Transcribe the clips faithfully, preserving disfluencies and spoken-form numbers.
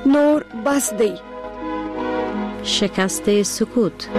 نور بس دی. شکست سکوت.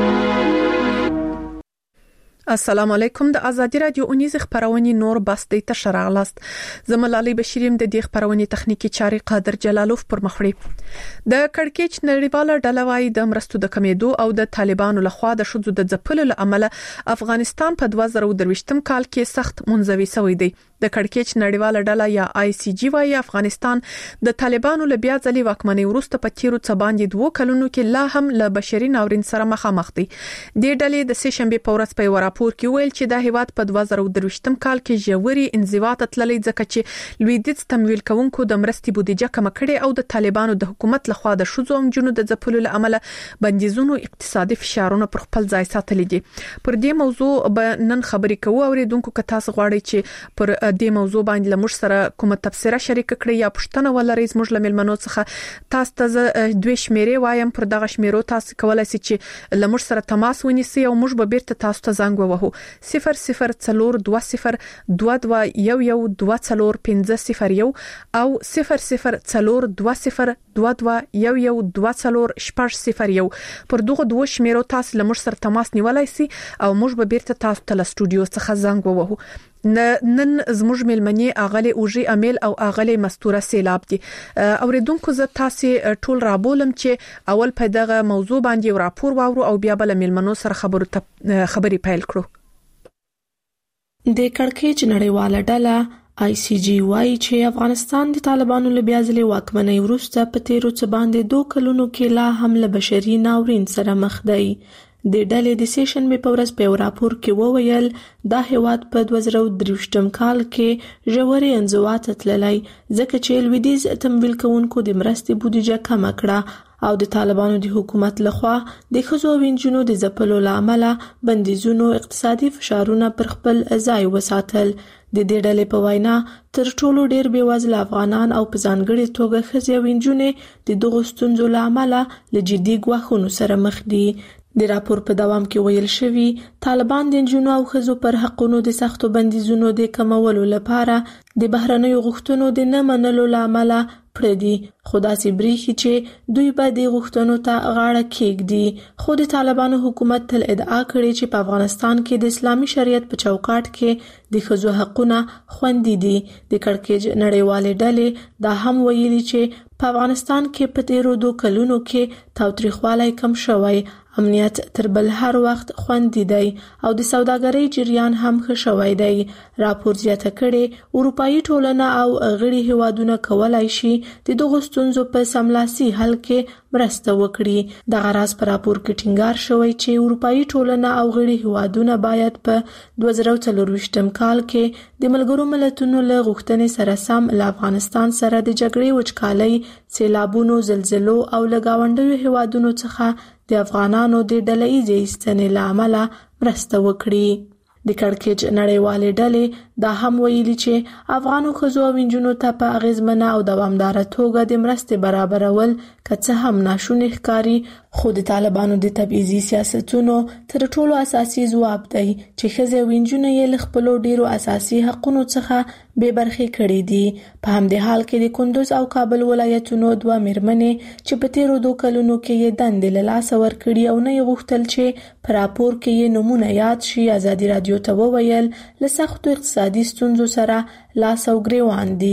السلام علیکم. د ازادي رادیو اونیز خبرونه نور بس د تشراغلاست. زملالي بشیریم د دې خبرونه تخنیکی چاري قادر جلالوف پر مخړي. د کڑکېچ نړیواله ډلوای د مرستو د کمیدو او د طالبانو لخوا د شذو د ځپلو لامل افغانستان په دوه زره درویشتم کال کې سخت منځوي شوی دی. د کڑکېچ نړیواله ډله یا آی سی جی وايي افغانستان د طالبانو له بیا ځلې واکمنۍ وروسته په تیرو څه باندې دوه کلونو کې لا هم له بشري ناورین سره مخامخ دی. د ډلې د سه شنبه په ورځ په راپور کې ویل چې د هیواد په دوه زره درویشتم کال کې ژوري انزوا ته تللې ځکه چې لویدیځ تمویل کوونکو د مرستې بودیجه کم کړي او د طالبانو د حکومت لخوا د شذو او جنونو د ځپلو لامل بندیزونو اقتصادي فشارونه پر خپل ځای ساتلي دي. پر دې موضوع به نن خبرې کوو او ریدونکو که تاسو غواړئ چې پر دې موضوع باندې لمر سره کومه تفسیره شریک کړئ یا پښتنه ولرئ زموږ لملمنو څخه تاسو ته دوه شمیرې وایم. پر دغه شمیرو تاسو کولای شئ چې لمر سره تماس ونیسئ او موږ به بیرته تاسو ته زنګ ووهو. صفر صفر څلور دوه صفر دوه دوه یو یو دوه څلور پنځه صفر یو او صفر صفر څلور دوه صفر دوه دوه یو یو دوه څلور شپږ صفر یو. پر دغه دوه شمیرو تاسو لمر سره تماس نیولای شئ او موږ به بیرته تاسو ته له سټوډیو څخه زنګ ووهو. نن زموږ ملمنې اغلی اوجي امیل او اغلی مستوره سیلاب دي. اوریدونکو زه تاسو ټول رابولم چې اول په دغه موضوع باندې راپور واورو او بیا بل ملمنو سره خبرو خبري پیل کړو. د کڑکېچ نړیواله ډله آی سی جی وايي چې افغانستان د طالبانو له بیا ځلې واکمنۍ وروسته په تیرو څه باندې دوه کلونو کې لا هم له بشري ناورین سره مخ دی. د ډلې د سه شنبه په ورځ په راپور کې وویل دا هیواد په دوه زره درویشتم کال کې ژورې انزوا ته تللی ځکه چې لویدیځ تمویل کوونکو د مرستې بودیجه کم کړه او د طالبانو د حکومت لخوا د ښځو او نجونو د ځپلو لامل بندیزونو اقتصادي فشارونه پر خپل ځای وساتل. د دې ډلې په وینا تر ټولو ډیر بیوزله افغانان او په ځانګړي توګه ښځې او نجونې د دغو ستونزو لامل له جدي ګواښونو سره مخ دي. د راپور په دوام کې ویل شوی طالبان د نجونو او ښځو پر حقونو د سختو بندیزونو د کمولو لپاره د بهرنیو غوښتنو د نه منلو لامل پردي خو داسې بریښي چې دوی به د غوښتنو ته غاړه کېږدي. خو د طالبانو حکومت تل ادعا کړې چې په افغانستان کې د اسلامي شریعت په چوکاټ کې د ښځو حقونه خوندي دي. د کڑکېچ نړیوالې ډلې دا هم ویلي چې په افغانستان کې په تیرو دوه کلونو کې تاوتریخوالی کم شوی، امنیت تر بل هر وخت خوندي دی او د سوداګرۍ جریان هم ښه شوی دی. راپور زیاته کړي اروپایي ټولنه او غړي هیوادونه کولای شي د دغو ستونزو په سملاسي حل کې مرسته وکړي. دغه راز په راپور کې ټینګار شوی چې اروپایي ټولنه او غړي هیوادونه باید په دوه زره څلرویشتم کال کې د ملګرو ملتونو له غوښتنې سره سم له افغانستان سره د جګړې وچکالۍ، سیلابونو، زلزلو او له ګاونډیو هیوادونو څخه د افغانانو د ډله ایزې ایستنې له امله مرسته وکړي. د کڑکېچ نړیوالې ډلې دا هم ویلي چې افغانو ښځو او نجونو ته په اغیزمنه او دوامداره توګه د مرستې برابرول که څه هم ناشونی ښکاري خو د طالبانو د تبعیضي سیاستونو تر ټولو اساسي ځواب دی چې ښځې او نجونې یې له خپلو ډیرو اساسي حقونو څخه بې برخې کړي دي. په همدې حال کې د کندوز او کابل ولایتونو دوه میرمنې چې په تیرو دوه کلونو کې یې دندې له لاسه ورکړي او نه یې غوښتل چې په راپور کې یې نومونه یاد شي، ازادي رادیو ته وویل له سختو اقتصادي ستونزو سره لاس او ګریوان دي.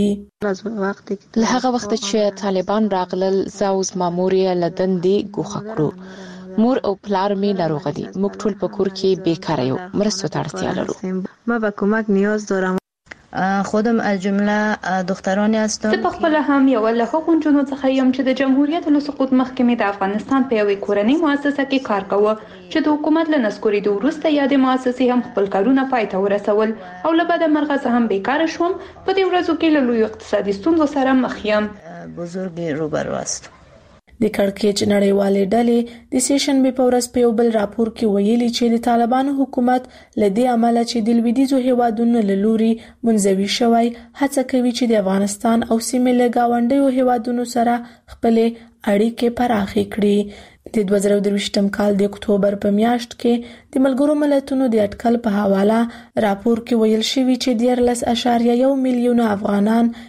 له هغه وخت چې طالبان راغلل زه او زما مور یې له دندې ګوښه کړو. مور او پلار مې ناروغه دي، موږ ټول په کور کې بیکاره یو، مرستو ته اړتیا لرو. ما به کمک نیاز دارم. خودم از جمله دخترانی هستم. زه په خپل هم یو له هغو نجونو څخه یم چې د جمهوریت له سقوط مخکې مې د افغانستان په یوې کورنۍ مؤسسه کې کار کاوه چې د حکومت له نسکورېدو وروسته یادې مؤسسې هم خپل کارونه پای ته ورسول او له بده مرغه زه هم بیکاره شوم. په دې ورځو کې له لویو اقتصادي ستونزو سره مخ یم. بزرگ روبرو هستم. د کڑکېچ نړیوالې ډلې د سه شنبه په ورځ په یو بل راپور کې ویلي چې د طالبانو حکومت له دې امله چې د لویدیځو هیوادونو له لوري منزوي شوی هڅه کوي چې د افغانستان او سیمې له ګاونډیو هیوادونو سره خپلې اړیکې پراخې کړي. د دوه زره درویشتم کال د اکتوبر په میاشت کې د ملګرو ملتونو د اټکل په حواله راپور کې ویل شوی چې دیارلس اعشاریه یو میلیون افغانان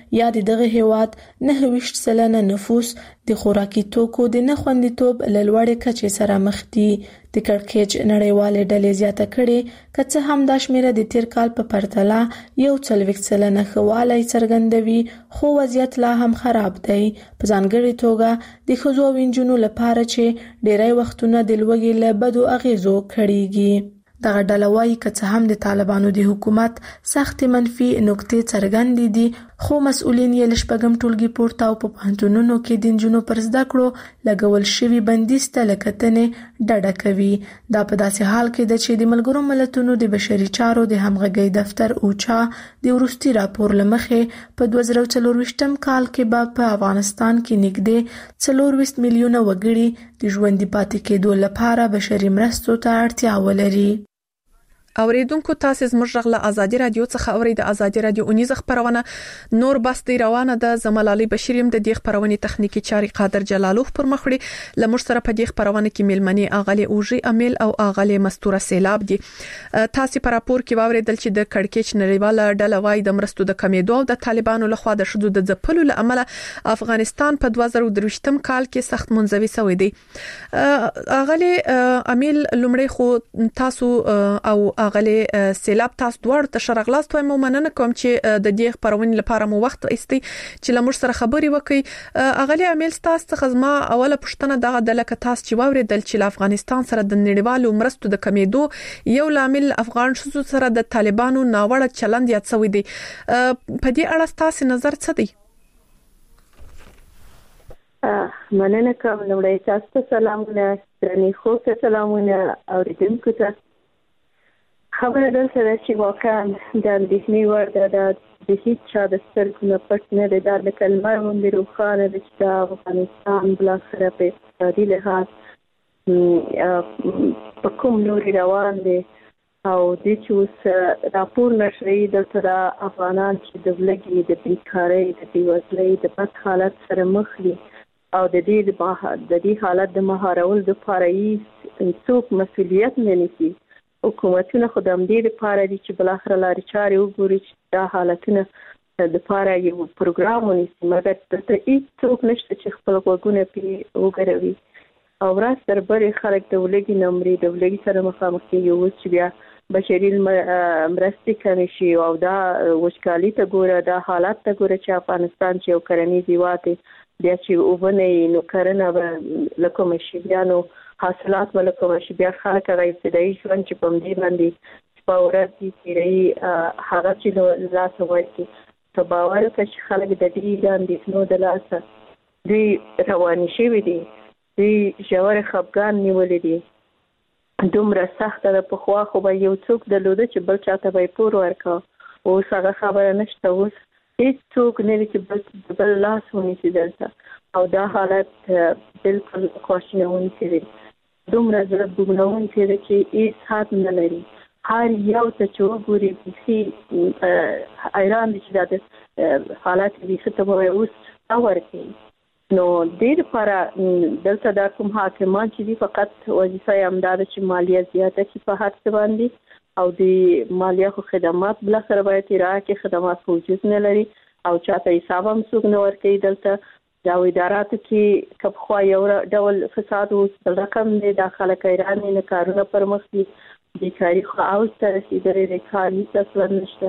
یا د دغه هیواد نه ویشت سلنه نفوس د خوراکي توکو د نه خوندیتوب له لوړې کچې سره مخ دي. د کړکېچ نړیوالې ډلې زیاته کړې که څه هم دا شمیره د تیر کال په پرتله یو څلوېښت سلنه ښه والی څرګندوي، خو وضعیت لا هم خراب دی، په ځانګړې توګه د ښځو او نجونو لپاره چې ډیری وختونه د لوږې له بدو اغیزو کړيږي. دغه ډله وایي که څه هم د طالبانو د حکومت سخت منفي نکتې څرګندې دي، خو مسؤلین یې له شپږم ټولګي پورته او په پوهنتونونو کې د نجونو پر زده کړو لګول شوي بندیز ته له کتنې ډډه کوي. دا په داسې حال کې ده چې د ملګرو ملتونو د بشري چارو د همغږۍ دفتر اوچا د وروستي راپور له مخې په دوه زره څلرویشتم کال کې به په افغانستان کې نږدې څلورویشت میلیونه وګړي د ژوندي پاتې کېدو لپاره بشري مرستو ته اړتیا ولري. اوریدونکو تاسو زموږ غږ له ازادي رادیو څخه اورئ. د ازادي رادیو اونیزه خبرونه نور بس دی روانه ده. زملالي بشیریم د دې خبرونه تخنیکی چاري قادر جلالوف پر مخړي لمر سره په دې خبرونه کې ملمني اغلی اوجي امیل او اغلی مستوره سیلاب دي. تاسو پر راپور کې واوریدل چې د کړکېچ نړیواله ډله وای د مرستو د کمیدو او د طالبانو لخوا د شذو د ځپلو لامل افغانستان په دوه زره درویشتم کال کې سخت منځوي شوی دی. اغلی امیل لمړی خو تاسو او اغلی سیلاب تاسو دوړ ته شرغلاست وایم مننه کوم چې د دې خبرونې لپاره مو وخت ایستي چې لمر سره خبري وکي. اغلی امیل تاسو څخه زما اوله پښتنه دغه د لکه تاسو چې واوریدل چې افغانستان سره د نړیوالو مرستو د کمیدو یو لامل افغان شذو سره د طالبانو ناوړه چلند یاد شوی دی. په دې اړه تاسو نظر څه دی؟ مننه کوم. لومړی تاسو ته سلامونه، درنې خو ته سلامونه اوریدونکو ته. خبره دلته ده چې واقعا د اندېښنې وړ ده، د هیڅ چا د سترګو نه پټ نه دی. دا لکه لمر غوندې روښانه ده چې د افغانستان بالاخره په اقتصادي لحاظ په کوم لوري روان دی او د چې اوس راپور نشري دلته د افغانان چې د لږې د بیکارۍ د بېوزلۍ د بد حالت سره مخ دي او د دې د دې حالت د مهارولو دپاره یې څوک مسؤلیت نه نیسي. حکومتونه خو د همدې لپاره دي چې بالاخره لارې چارې وګوري چې دا حالتونه دپاره یو پروګرام ونیسي، مګر دلته هېڅوک نشته چې خپل غوږونه پرې وګروي او ورځ تر بلې خلک د ولږې نه مري، د ولږې سره مخامخ کېږي. اوس چې بیا بشري مرستې کمې شي او دا وچکالي ته ګوره، دا حالت ته ګوره چې افغانستان چې یو کرنیز هېواد دی، بیا چې اوبه نه وي نو کرنه به له کومه شي، بیا نو حاصلات به له کومه شي، بیا خلک هغه ابتدایي ژوند چې په همدې باندې په ورځ دي تېروي هغه چې له لاسه ورکړي. ته باور وکړه چې خلک د دې د اندېښنو د لاسه دوی روانې شوي دي، دوی ژور خفګان نیولي دي. دومره سخته ده. پخوا خو به یو څوک درلوده چې بل چاته به یې پور ورکاوه، اوس هغه خبره نشته. اوس هېڅوک نه دی چې بل لاس ونیسي دلته او دا حالت بالکل خواشینونکی دی. دومره زړه بوږنونکی دی چې هېڅ حد نه لري. هر یو ته چې وګوري بیخي حیران دي چې دا د حالت بیخي ته به اوس څه ورکوي. نو دې لپاره دلته دا کوم حاکمان چې دي فقط وظیفه یې همدا ده چې مالیه زیاته کړي په هر څه باندې او د مالیه خو خدمات بالاخره باید ارائه کړي. خدمات خو وجود نه لري او چاته حساب هم څوک نه ورکوي. دلته دا اداراتو کې که پخوا یو ډول فساد اوس بل رقم دی. دا خلک حیران دي، نه کارونه پر مخ دي، بیکاري خو اوج ته رسېدلې دی، کار هېڅ اصلا نشته.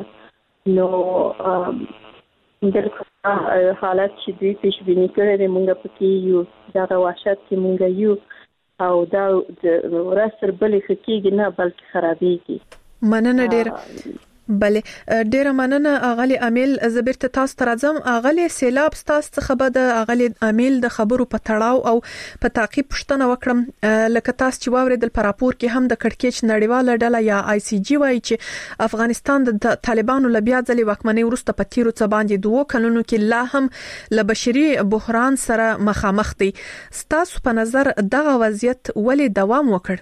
نو بالکل حالت چې دوی پیشبیني کړی دی موږ پکې یو، دغه وحشت کې موږ یو او دا ورځ تر بلې ښه کېږي نه بلکې خرابېږي. مننه ډېره. بله ډیره مننه اغلی امیل. زبرت تاسو ته راځم. اغلی سیلاب تاسو څخه به د اغلی امیل د خبرو په تړاو او په تعقیب پوښتنه وکړم. لکه تاسو چې واوریدل په راپور کې هم د کړکېچ نړیواله ډله یا آی سی جی وایي چې افغانستان د طالبانو له بیا ځلې واکمنۍ وروسته په تیرو څه باندې دوه کلونو کې لا هم له بشري بحران سره مخامخ دی. ستاسو په نظر دغه وضعیت ولې دوام وکړ؟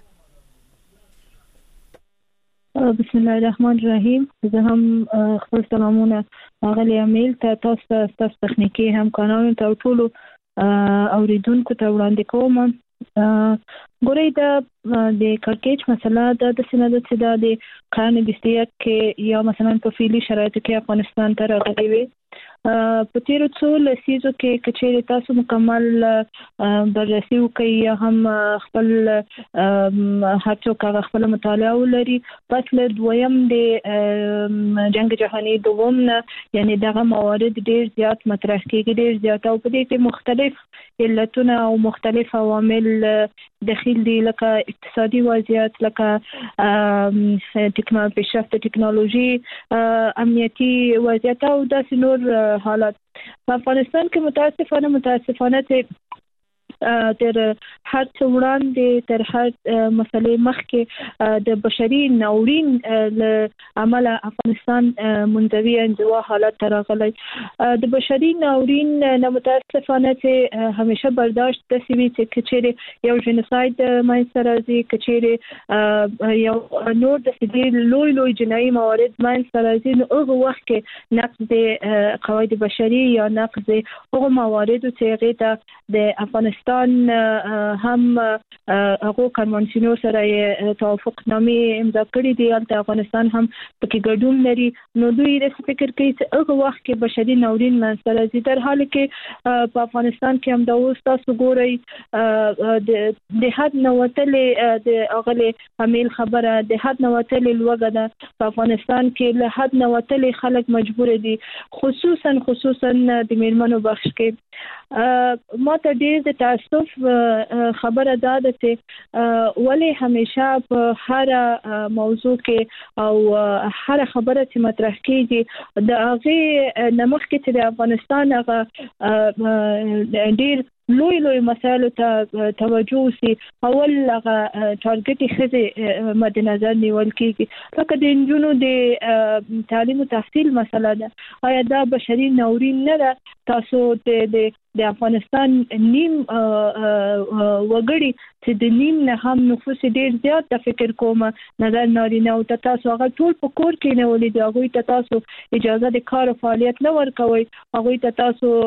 بسم الله الرحمن الرحیم. زه هم خپل سلامونه اغلی امیل ته، تاسو ته، تاسو تخنیکی همکارانو ته او ټولو اوریدونکو ته وړاندې کوم. ګورئ دا د کړکېچ مسله دا داسې نه ده چې دا د قرن بیست یک کې یا مثلا په فعلي شرایطو کې افغانستان ته راغلې وي. په تیرو څو لسیزو کې کچېره تاسو مکمل بررسي وکړئ هم خپل هڅو کاغه خپل مطالعه ولري پس له دویم د جنگ جهانی دوم نه یعنی دغه موارد ډیر زیات مطرح کیږي ډیر زیات او په دې کې مختلف علتونه او مختلف عوامل داخل دي لکه اقتصادي وضعیت لکه ټیکنالوژي پیشرفت ټیکنالوژي امنیتي وضعیت او داسې نور حالات په افغانستان کې متاسفانه متاسفانه ته تر هر څو وړاندې تر هر مسلې مخکې د بشري ناورین له عمله افغانستان منځوي انزوا حالت ترغلي د بشري ناورین نه متاسفانه چې همیشه برداشت د سوي چې کچېره یو جنساید مې سره دي کچېره یو نور د سړي لوی لوی جنایي موارد مې سره دي نو هغه وخت کې نقض قواعد بشري یا نقض هغه موارد چې غیته د افغانستان هم هغه کنوانسیونو سره توافق نامې امضا کړې دي او افغانستان هم پکې ګډون لري نو دوی د فکر کوي چې هغه وخت کې بشري ناورین منځته راځي در حال کې په افغانستان کې هم دا اوس تاسو ګورئ د حد نوتلې د اغلي حمل خبره د حد نوتلې لوګه ده په افغانستان کې له حد نوتلې خلک مجبور دي خصوصا خصوصا د میرمنو بخش کې ما ته ډیر د تاسف خبره ده چې ولی همیشه په هر موضوع کې او هر خبره چې مطرح کیږي د هغه نمخ کې چې د افغانستان هغه ډیر لوی لوی مسایلو ته توجه وسی اول هغه ټارګټي خزه مد نظر نیول کیږي لکه د انجونو د تعلیم او تحصیل مسله ده آیا دا بشري ناورین نه ده تاسو د د افغانستان نیم وګړي چې د نیم نه هم نفوس ډیر زیات د فکر کوم نظر نارینه او تاسو هغه ټول په کور کې نه ولې دی هغه ته تاسو اجازه د کار او فعالیت نه ورکوي هغه ته تاسو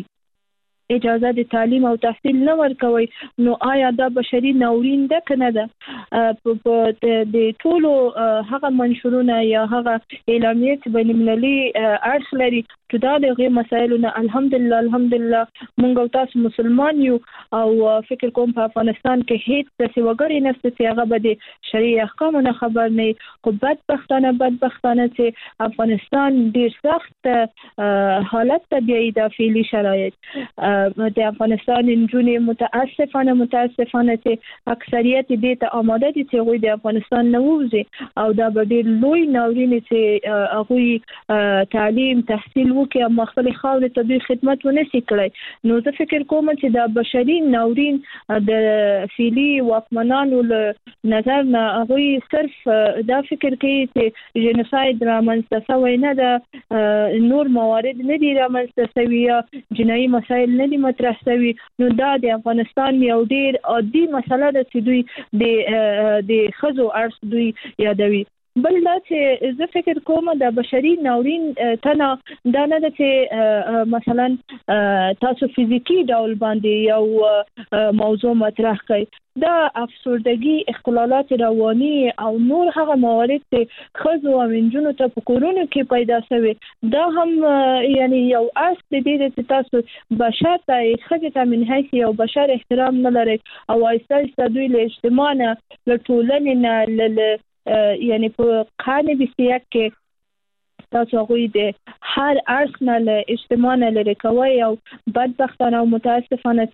اجازه د تعلیم او تحصیل نه ورکوي نو آیا دا بشري ناورین ده کنه ده په د ټولو هغه منشورونه یا هغه اعلامیات بین المللي اړخ لري چې دا دغه مسایلونه الحمدلله الحمدلله مونږ تاسو مسلمان یو او فکر کوم په افغانستان کې هیڅ څه وګړي نفس چې هغه به د شریعه احکامو نه خبر نه خو بدبختانه بدبختانه چې افغانستان ډیر سخت حالت ته بیاي د فعلی شرایط د افغانستان انجونې متاسفانه متاسفانه چې اکثریت دې ته آماده دي چې غوي د افغانستان نه وځي او دا به ډېر لوی ناورین چې هغه تعلیم تحصیل وکړي او مخفل خاور ته دوی خدمت ونشي کړی نو زه فکر کوم چې دا بشري ناورین د فعلی واکمنانو له نظر نه هغه صرف دا فکر کوي چې جنساید رامنځته شوی نه ده نور موارد نه دي رامنځته شوی یا جنایي مسایل نه دي مطرح شوی نو دا د افغانستان یو ډیر عادي مسله ده چې دوی د د خزو ارس دوی یادوي بل دا چې زه فکر کوم د بشري ناورین تنه دا نه ده چې مثلا تاسو فزیکی ډول باندې یو موضوع مطرح کړئ دا افسردگی اختلالات روانی او نور هغه موارد چې خزو او انجونو ته په کورونو کې پیدا شوي دا هم یعنی یو اصل دې چې تاسو بشر ته خزه ته من حیث یو بشر احترام نه لري او ایستل دوی له اجتماع نه له ټولنې نه یعنی په قانون بسیاق کې تاسو غوي د هر اړخ نه له اجتماع نه لري کوي او بدبختانه او متاسفانه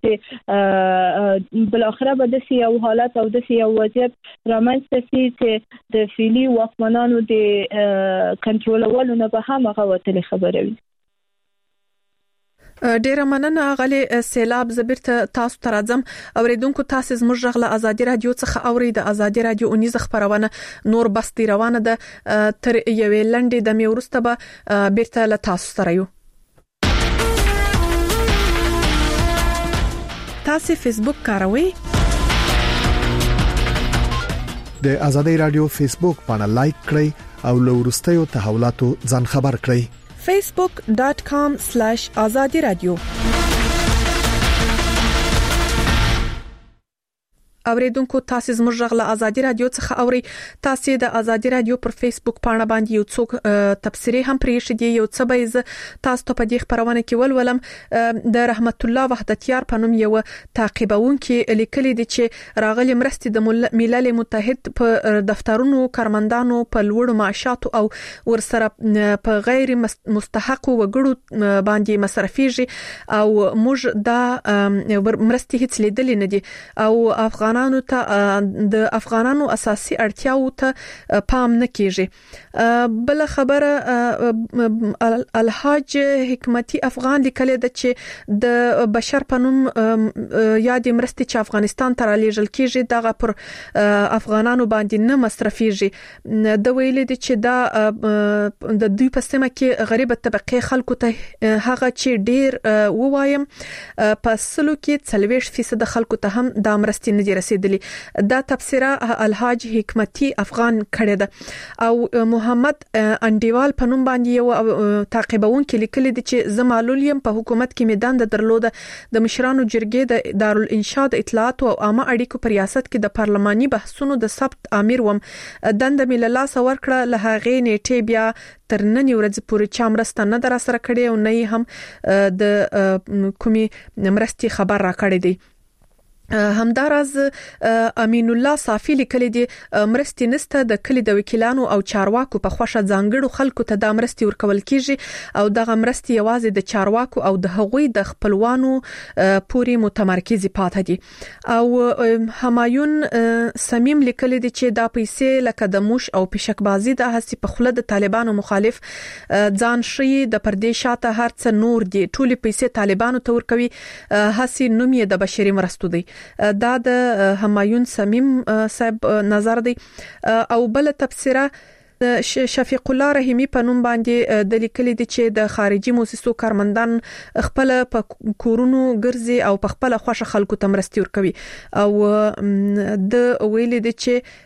چې بل اخره به د یو حالت او د یو وضعیت رامنځته شي چې د فعلی واکمنانو د کنټرولولو نه به هم هغه وتل خبره وي ډیره مننه غلي سیلاب زبرت تاسو ترازم اوریدونکو تاسو زموږ غله ازادي رادیو څخه اوري د ازادي رادیو اونیز خبرونه نور بس روانه ده تر یوې لنډې د میورسته به بیرته له تاسو سره یو تاسو فیسبوک کاروئ د ازادي رادیو فیسبوک باندې لایک کړئ او له ورستیو تحولاتو ځان خبر کړئ facebook dot com slash azadi radio اوریدونکو تاسو زموږ غږ له ازادي رادیو څخه اوري. تاسو د ازادي رادیو پر فیسبوک پاڼه باندې یو څوک تبصرې هم پریښې دي. یو څه به تاسو ته په دې خبرونه کې ولولم. د رحمت الله وحدتیار په نوم یو تعقیبونکي لیکلي دي چې راغلي مرستې د ملل متحد په دفترونو کارمندانو په لوړو معاشاتو او ورسره په غیر مستحق وګړو باندې مصرفيږي او موږ دا مرستې هیڅ لیدلې نه دي او افغانانو ته د افغانانو اساسي اړتیاو ته پام نه کیږي. بل خبره الحاج حکمتي افغان لیکل د چې د بشر پنوم یاد مرستې چې افغانستان ته رالیږل کیږي دغه پر افغانانو باندې نه مصرفيږي. د ویل دي چې دا د دوی په سیمه کې غریب طبقه خلکو ته هغه چې ډیر ووایم په سلو کې څلويش فیصد خلکو ته هم د مرستې نه رسیدلی. دا تفسیره الحاج حکمتي افغان کړی ده او محمد انډیوال په نوم باندې یو تعقیبون کې لیکلي دي چې زمالول يم په حکومت کې میدان د درلوده د مشرانو جرګې د دارالانشاء د اطلاعات او عامه اړیکو په ریاست کې د پارلماني بحثونو د ثبت امیر وم. دند مللا سور کړه له هغې نیټه بیا تر نن ورځ پورې چا مرسته نه در سره کړي او نه هم د کومي مرستي خبر را کړی دی. همداراز امین الله صافی لیکلی دی مرستې نسته د کلی د وکیلانو او چارواکو په خوښه ځانګړو خلکو ته د مرستې ورکول کیږي او دغه مرستې یوازې د چارواکو او د هغوی د خپلوانو پوری متمرکزي پاتې دي. او همایون سمیم لیکلی دی چې دا پیسې لکه د موش او پشکبازي د هڅې په خله د طالبانو مخالف ځان شي د پردې شاته هرڅ نور دي ټول پیسې طالبانو ته ورکوي هڅې نوم یې د بشري مرستو دی. دا د همایون سمیم صاحب نظر دی. او بل تفسیره شفیق الله رحیمی په نوم باندې د لیکلي دي چې د خارجي موسسو کارمندان خپل په کورونو ګرځي او په خپل خوښه خلکو ته مرستي ورکوي او د ویلي دي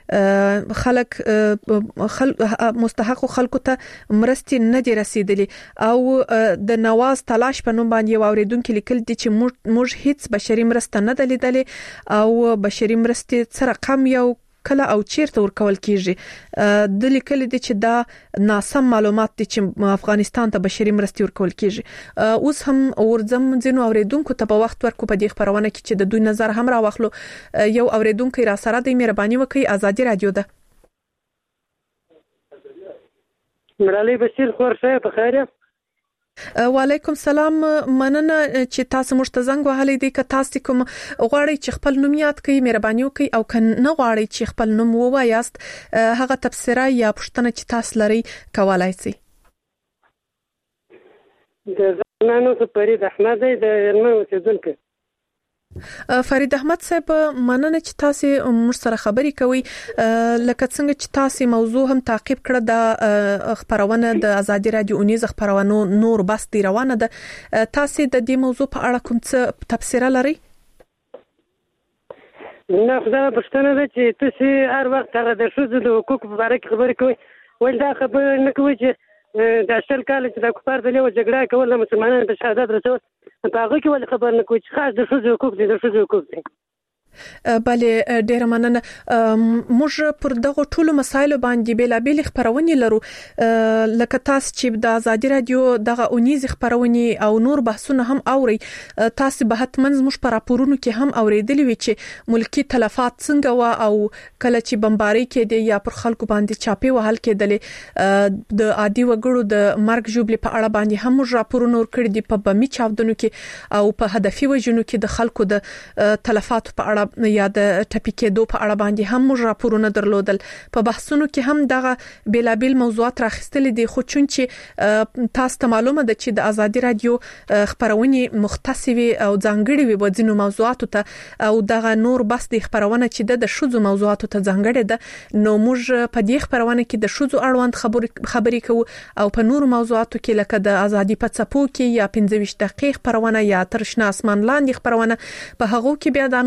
چې خلک خلک مستحق خلکو ته مرستي نه دي رسیدلي او د نواز تلاش په نوم باندې یو اوریدونکو لیکل دي چې موږ هیڅ بشري مرسته نه دلیدلې او بشري مرستې سره کم یو کله او چیرته ورکول کیږي. د لیکل دي چې دا ناسم معلومات دي چې افغانستان ته بشري مرستې ورکول کیږي. اوس هم ورزم ځینو اوریدونکو ته په وخت ورکو په دې خبرونه کې چې د دوی نظر هم را واخلو. یو اوریدونکو را سره د مهرباني وکي ازادي رادیو ده. مړالي بشیر خور شه په خیره. وعلیکم سلام. مننه چې تاسو موږ ته زنګ وهلې دي. که تاسو کوم غواړئ چې خپل نوم یاد کړئ مهرباني وکړئ او که نه غواړئ چې خپل نوم ووایاست هغه تفسیره یا پوښتنه چې تاسو لرئ کولای شئ. د زمانو څخه فرید احمد د یمن اوسیدونکو. فرید احمد صاحب مننه چې تاسو موږ سره خبرې کوي. لکه څنګه چې تاسو موضوع هم تعقیب کړه د خبرونه د ازادي رادیو اونیز خبرونو نور بس دی روانه ده. تاسو د دې موضوع په اړه کوم څه تفسیر لرئ؟ نه خدای پښتنه ده چې تاسو هر وخت هغه د شوزو د حقوقو په اړه خبرې کوي ول دا خبره نه کوي چې د اصل کال چې د کفار د لیو جګړه کول د مسلمانانو په شهادت رسول په هغه کې ول خبر نه کوي چې خاص د شوزو حقوق دي د شوزو حقوق دي. بله ډیر مننه. موږ پر دغه ټولو مسایلو باندې بیلابل خبرونه لرو لکه تاسو چې د ازادي رادیو دغه اونیز خبرونه او نور بحثونه هم اوري. تاسو به حتمن موږ پر راپورونو کې هم اوریدلی وي چې ملکی تلفات څنګه وا او کله چې بمباری کې دی یا پر خلکو باندې چاپی وهل کېدل د عادي وګړو د مرګ جوړې په اړه باندې هم موږ راپورونه ورکړي دي په بمی چاودنو کې او په هدفي وجنو کې د خلکو د تلفات په اړه یا د ټپي کېدو په اړه باندې هم موږ راپورونه درلودل. په بحثونو کې هم دغه بیلابل موضوعات راخستل دي خو چون چې تاسو ته معلومه ده چې د ازادي رادیو خبرونه مختصوي او ځانګړي وي وځینو موضوعاتو ته او دغه نور بس د خبرونه چې د شوزو موضوعاتو ته ځانګړي ده نو موږ په دې خبرونه کې د شوزو اړوند خبرې خبرې کوو او په نور موضوعاتو کې لکه د ازادي په څپو کې یا پنځه ویشت دقیقې خبرونه یا ترشنا اسمان لاندې خبرونه په هغه کې بیا د نور موضوعات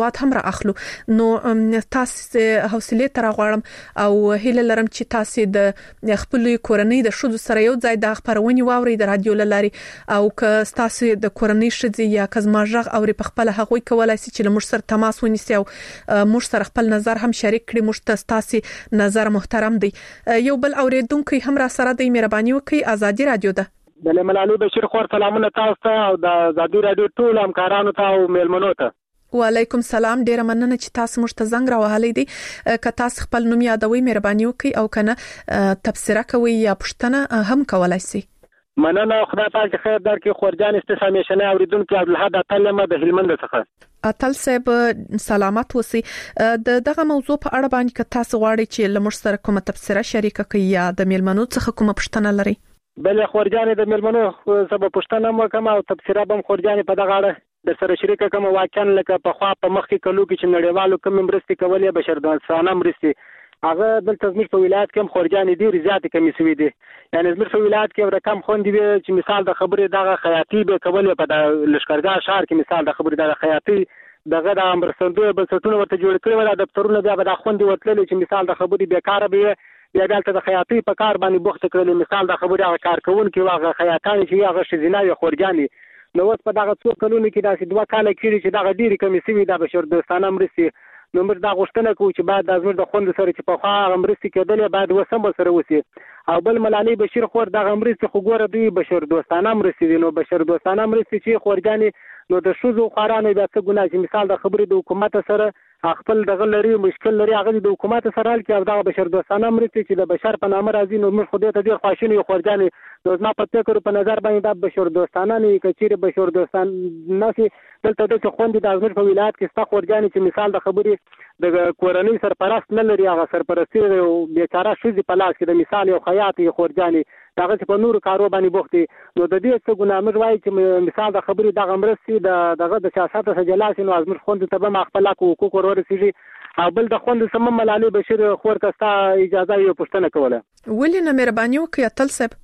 مواد هم را اخلو. نو تاسو حوصله تر غواړم او هیله لرم چې تاسو د خپل کورنۍ د شذو سره یو ځای د خبرونې واوري د رادیو لاري او که تاسو د کورنۍ شذي یا کزماژغ او په خپل هغوی کولای شي چې موږ سره تماس ونیسي او موږ سره خپل نظر هم شریک کړي. موږ تاسو نظر محترم دی. یو بل اوریدونکو هم را سره د مهرباني وکي ازادي رادیو ده. بل ملالي بشیر خور سلامونه تاسو ته او د ازادي رادیو ټول همکارانو ته او میلمنو ته. وعلیکم سلام. ډیره مننه چې تاسو موږ ته زنګ راوهلې دي. که تاسو خپل نوم یادوي مهرباني وکي او کنه تبصره کوي یا پښتنه هم کولای شئ. مننه. خدای پاک خیر درکړي. خورجان استسامیشنه اوریدونکو عبدالحد اتلمه د هلمند څخه. اتل صاحب سلامت وسی. د دغه موضوع په اړه باندې که تاسو غواړئ چې لمر سره کومه تبصره شریک کړئ یا د میلمنو څخه کومه پښتنه لري. بل خورجان د میلمنو سبب پښتنه مو کوم او تبصره بم خورجان په دغه اړه د سره شریک کوم واقعا لکه په خوا په مخ کې کلو کې چې نړیوالو کوم مرستې کولې بشر دوستانه مرستې هغه د تزمیر په ولایت کې خورجان دي ریاضت کمی سوي دي. یعنی زموږ په ولایت کې رقم خوندې وي چې مثال د خبرې دغه خیاطي به کولې په د لشکرګاه شهر کې مثال د خبرې د خیاطي دغه د امرسندو بنسټونو ورته جوړ کړی ولا دفترونه بیا به د خوندې وتلل چې مثال د خبرې بیکاره به یا دلته د خیاطي په کار باندې بوخت کړل. مثال د خبرې هغه کارکونکو هغه خیاطان چې هغه شزیناوي خورجاني نو اوس په دغه څو کلونو کې داسې دوه کال کېږي چې دغه ډېری کمیسي د بشر دوستانه مرستې نو موږ دا غوښتنه کوو چې بعد د زموږ د خوند سره چې په خوا مرستې کېدلې بعد وسم سره وسی. او بل ملالي بشیر خور دغه مرستې خو ګوره دوی بشر دوستانه مرستې دي. نو بشر دوستانه مرستې چې خورجاني نو د شوزو خارانو بیا څه ګناه چې مثال د خبرې د حکومت سره خپل دغه لري مشکل لري هغه د حکومت سره حل کې او د بشر دوستانه مرستې چې د بشر په نامه راځي نو موږ خو دې ته ډیر خواشینی خورجاني. نو زما په فکر په نظر باندې د بشر دوستانه نه کچیر بشر دوستان ناسي دلته د خوندې د ازمیر په ولایت کې ستا خورجاني چې مثال د خبرې د کورنۍ سرپرست نه لري هغه سرپرستی او بیچاره شوزي په لاس کې د مثال یو خیاطي خورجاني دغه په نور کارو باندې بوختي. نو د دې څه ګناه موږ وایي چې مثال د خبرې دغه مرستې د دغه د سیاست څخه جلاس نو ازمیر خوند ته به خپل حقوق ورسیږي. او بل د خوند سم ملالي بشیر خور کستا اجازه یو پښتنه کوله. ولې نه مهرباني وکړه تل صاحب.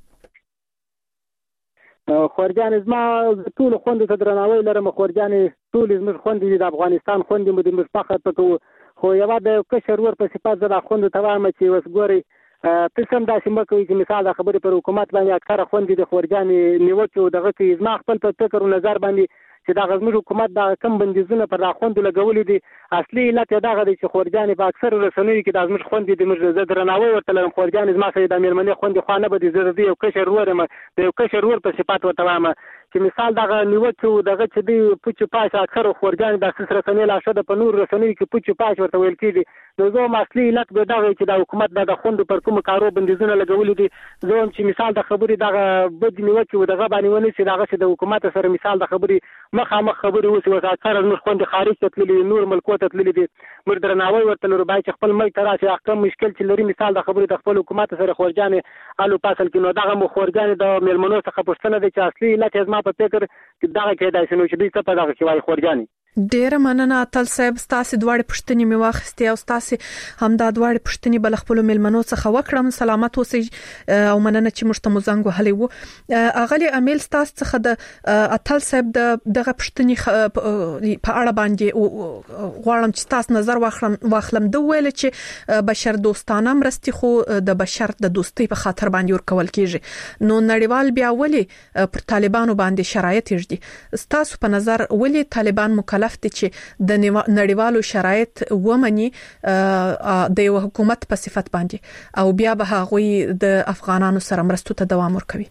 خورجان زما ټول خوند ته درناوی لرم. خورجان ټول زموږ خوند دي د افغانستان خوند مو د مصفخه پکو خو یو د کشر ور په صفات د خوند ته وایم چې وسګوري تاسو داسې مکوې چې مثال د خبرې پر حکومت باندې اکثره خوند دي خورجان نیوکه دغه چې زما خپل په فکر او نظر باندې چې دا غزمر حکومت دا کم بندیزونه پر راخوند لګولې دي. اصلي علت دا غوډي چې خورجان په اکثر رسنیو کې د ازمر خوند دي موږ زه درناوی ورته لرم. خورجان زما سره د میرمنې خوند خو نه بده زه د یو کشر ورم د یو کشر ور په صفات ورته وایم چې مثال دا نیوکه دغه چې دی پوچ پاش اکثر خورجان د اکثر رسنیو لا شته په نور رسنیو کې پوچ پاش ورته ویل کیږي. نو زه اصلي علت به دا چې د حکومت د خوند پر کوم کارو بندیزونه لګولې دي. زه هم چې مثال د خبرې دغه بد نیوکه دغه باندې ونی چې دغه چې د حکومت سره مثال د خبرې مخامخ خبرې اوس وسه اکثر موږ خوند خارج ته تللي نور ملکو ته تللي دي. موږ درناوی ورته لرو باید خپل ملک ته راشي احکام مشکل چې لري مثال د خبرې د خپل حکومت سره خورجان الو پاسل کې نو دغه مو خورجان د میلمنو څخه پښتنه دي چې اصلي علت زما په فکر کې دغه کې دای شنو چې دوی څه په دغه کې وایي خورجان. ډیر مننه اتل صاحب. ستاسو دواړه پښتني می واخستي او ستاسو هم دا دواړه پښتني بل خپل میلمنو څخه وکړم. سلامت اوسئ او مننه چې موږ ته مزنګ وهلې وو. اغلی امیل ستاسو څخه د اتل صاحب د دغه پښتني په اړه باندې غواړم چې تاسو نظر واخلم واخلم د ویل چې بشر دوستانه مرستي خو د بشر د دوستۍ په خاطر باندې ورکول کیږي. نو نړیوال بیا ولي پر طالبانو باندې شرایط یږدي ستاسو په نظر ولي طالبان مکلف دي چې د نړیوالو شرایط ومني د یو حکومت په صفت باندې او بیا به هغوی د افغانانو سره مرستو ته دوام ورکوي؟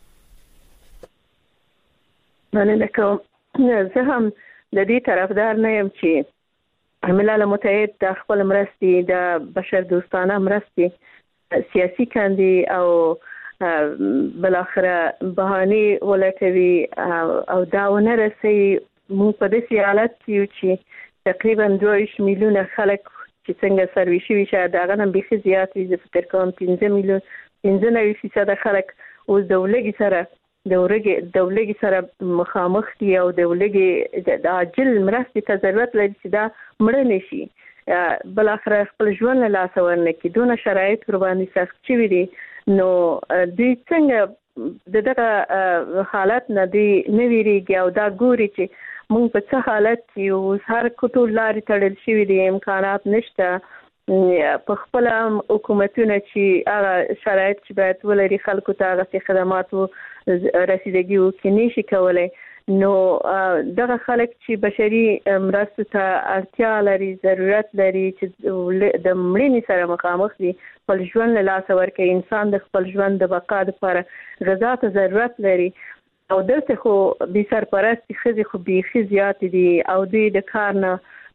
مننه کوم. زه هم د دې طرفدار نه یم چې ملل متحد د خپل مرستي د بشر دوستانه مرستي سیاسي کاندي او بل اخر بهاني ولټوي او داونه رسي. مو په دې حالت کې چې تقریبا دوه میلیونه خلک چې څنګه سروي شوي شه داغه هم به زیات وي. زه فکر کوم پنځه میلیون پنځه نوي فیصد خلک اوس د ولګي سره د ورګي د ولګي سره مخامخ دي او د ولګي د عاجل مرستې ته ضرورت لري چې دا مړ نشي. بل اخر خپل ژوند له لاس ورنه کې دونه شرایط پر باندې سخت شوي دي. نو دوی څنګه د دغه حالت نه دی نه ویریږي او دا ګوري چې موږ په څه حالت کې یو، هر کوټو لارې تړل شوې دي، امکانات نشته. په خپل حکومتونه چې هغه شرایط چې باید ولري خلکو ته هغه خدماتو رسیدګي وکړي نشي کولای. نو دغه خلک چې بشري مرستو ته اړتیا لري، ضرورت لري، چې د مړینې سره مخامخ دي، خپل ژوند له لاسه ورکوي. انسان د خپل ژوند د بقا لپاره غذا ته ضرورت لري، او دلته خو بې سرپرستي ښځې خو بیخي زیاتې دي او دوی د کار نه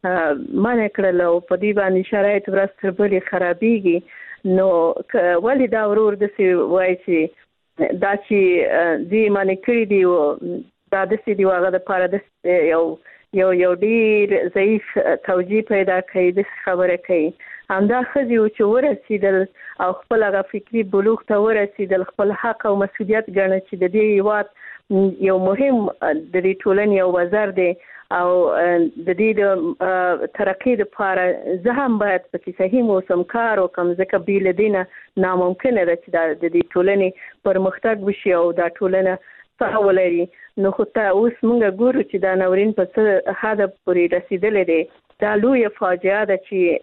منع کړل او په دې باندې شرایط ورځ تر بلې خرابېږي. نو ولې دا ورور داسې وایي چې دا چې دوی منع کړي دي دا داسې دی هغه دپاره داسې یو یو یو ډېر ضعیف توجیه پیدا کوي، داسې خبره کوي. همدا ښځې و چې ورسېدل او خپل هغه فکري بلوغ ته ورسېدل، خپل حق او مسؤلیت ګڼه چې د دې هېواد یو مهم د دې ټولنې یو وزر دی او د دې د ترقۍ لپاره زه هم باید پکې صحیح موسم کار وکړم، ځکه بې له دې نه ناممکنه ده چې د دې ټولنې پرمختګ وشي او دا ټولنه څه ولري. نو خو ته اوس موږ ګورو چې دا ناورین په څه حده پورې رسېدلی دی. دا لویه فاجعه ده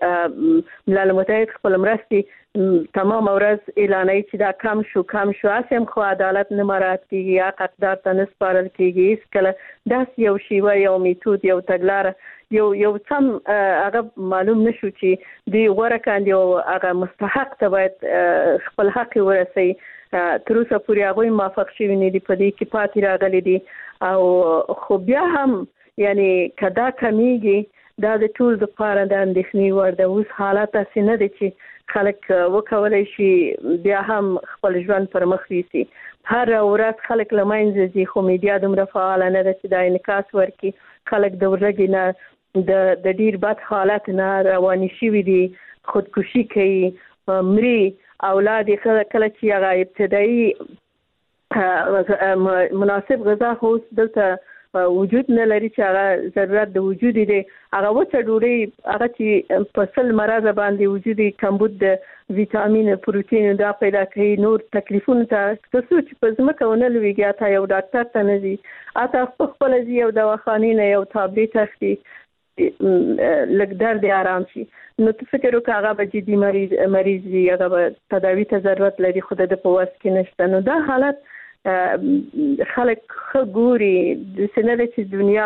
چې ملل متحد خپل مرستې تمام ورځ اعلانوي چې دا کم شو کم شو، هسې هم خو عدالت نه مراعات کېږي، حق اقدار ته نه سپارل کېږي. هېڅکله داسې یو شیوه، یو میتود، یو تګلاره، یو یو سم هغه معلوم نه شو چې دوی غوره کاندي او هغه مستحق ته باید خپل حق ورسوي. تر اوسه پورې هغوی موافق شوي نه دي، په دې کې پاتې راغلي دي. او خو بیا هم یعنی که دا کمیږي دا د ټول دپاره د اندېښنې وړ ده. اوس حالات داسې نه دی چې خلک وکولی شي بیا هم خپل ژوند پر مخ یوسي. هر ورځ خلک له منځه ځي، خو میډیا دومره فعاله نه ده چې دا انعکاس ورکړي. خلک د ورځې نه د د ډېر بد حالت نه رواني شوي دي، خودکشي کوي، مري. اولاد یې کله چې هغه ابتدایي مناسب غذا خو دلته وجود نه لري چې هغه ضرورت د وجود دی، هغه وچه ډوډۍ هغه چې په سل مرضه باندې وجود کمبود د ویټامین پروتین دا پیدا کوي، نور تکلیفونه ته که څو چې په ځمکه ونه لویږي، حتی یو ډاکټر ته نه ځي، حتی خپله ځي یو دواخانې نه یو تابلیت اخلي لږ درد آرام شي. نو ته فکر وکړه هغه به جدي مریض مریض وي، هغه به تداوي ته ضرورت لري، خو د په وس کې نشته. نو دا حالت خلک ښه ګوري، داسې نه ده چې دنیا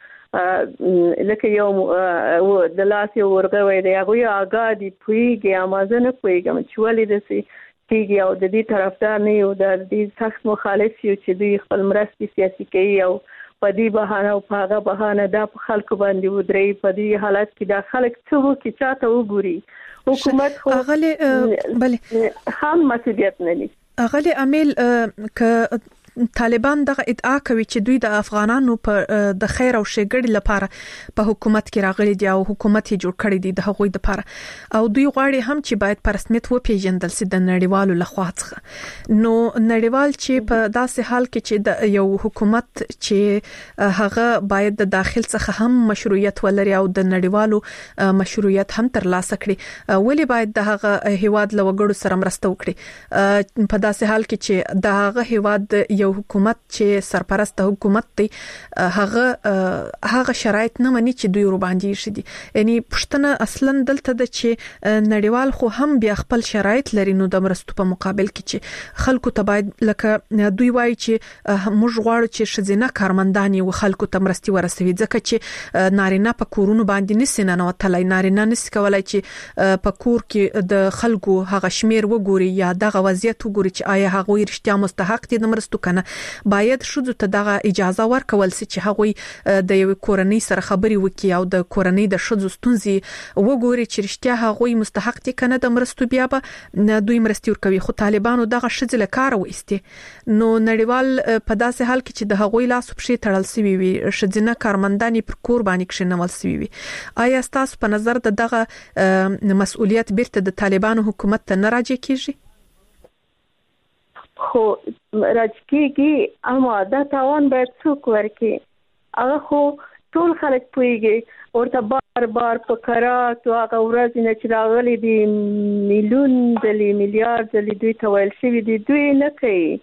اوس لکه یو د لاس یو ورغوی دی، هغوی آګاه دي، پوهېږي، اما زه نه پوهېږم چې ولې داسې کېږي او د دې طرفدار نه یو، د دې سخت مخالف یو چې دوی خپل مرستې سیاسي کوي او په دې بهانه او په هغه بهانه دا په خلکو باندې ودرېږي. په دې حالت کې دا خلک څه وکړي، چاته وګوري. حکومت خو اغلی بله هم مسؤلیت نه لري. اغلی امیل ک طالبان دغه ادعا کوي چې دوی د افغانانو په د خیر او ښېګړې لپاره په حکومت کې راغلي دي او حکومت یې جوړ کړی دی د هغوی لپاره، او دوی غواړي هم چې باید په رسمیت وپیژندل شي د نړیوالو لخوا څخه. نو نړیوال چې په داسې حال کې چې د یو حکومت چې هغه باید د داخل څخه هم مشروعیت ولري او د نړیوالو مشروعیت هم ترلاسه کړي، ولې باید د هغه هیواد له وګړو سره مرسته وکړي په داسې حال کې چې د هغه هیواد یو حکومت چې سرپرست حکومت دی هغه هغه شرایط نه مني چې دوی ور باندې شي دي. یعنی پښتنه اصلا دلته د چې نړیوال خو هم بیا خپل شرایط لري، نو د مرستو په مقابل کې چې خلکو ته باید لکه دوی وایي چې موږ غواړو چې شذینه کارمندان یو خلکو ته مرستي ورسوي، ځکه چې نارینه په کورونو باندې نسی نه نوتلای، نارینه نسی کولای چې په کور کې د خلکو هغه شمیر وګوري یا دغه وضعیت وګوري چې آیا هغه رښتیا مستحق دي د مرستو کنه. باید شذو ته دغه اجازه ورکول سي چې هغه د یو کورنۍ سره خبري وکړي او د کورنۍ د شذو ستونزې وګوري چې رښتیا هغه مستحق دي کنه د مرستو، بیا به دوی مرستي ورکوي. خو طالبانو دغه شذ له کار وېستي، نو نړیوال په داسې حال کې چې د هغوی لاس په تړل سوي وي، شذینه کارمندان پر کور باندې کښینول سوي وي، آیا تاسو په نظر د دغه مسؤلیت بیرته د طالبانو حکومت ته نه راځي کیږي؟ خو راځکیږي، اما دا تاوان باید څوک ورکړي؟ هغه خو ټول خلک پوهېږي، ورته بار بار په کرات او هغه ورځې نه چې راغلي دي میلیون ځلې میلیارد ځلې دوی ته ویل شوي دي، دوی نه کوي.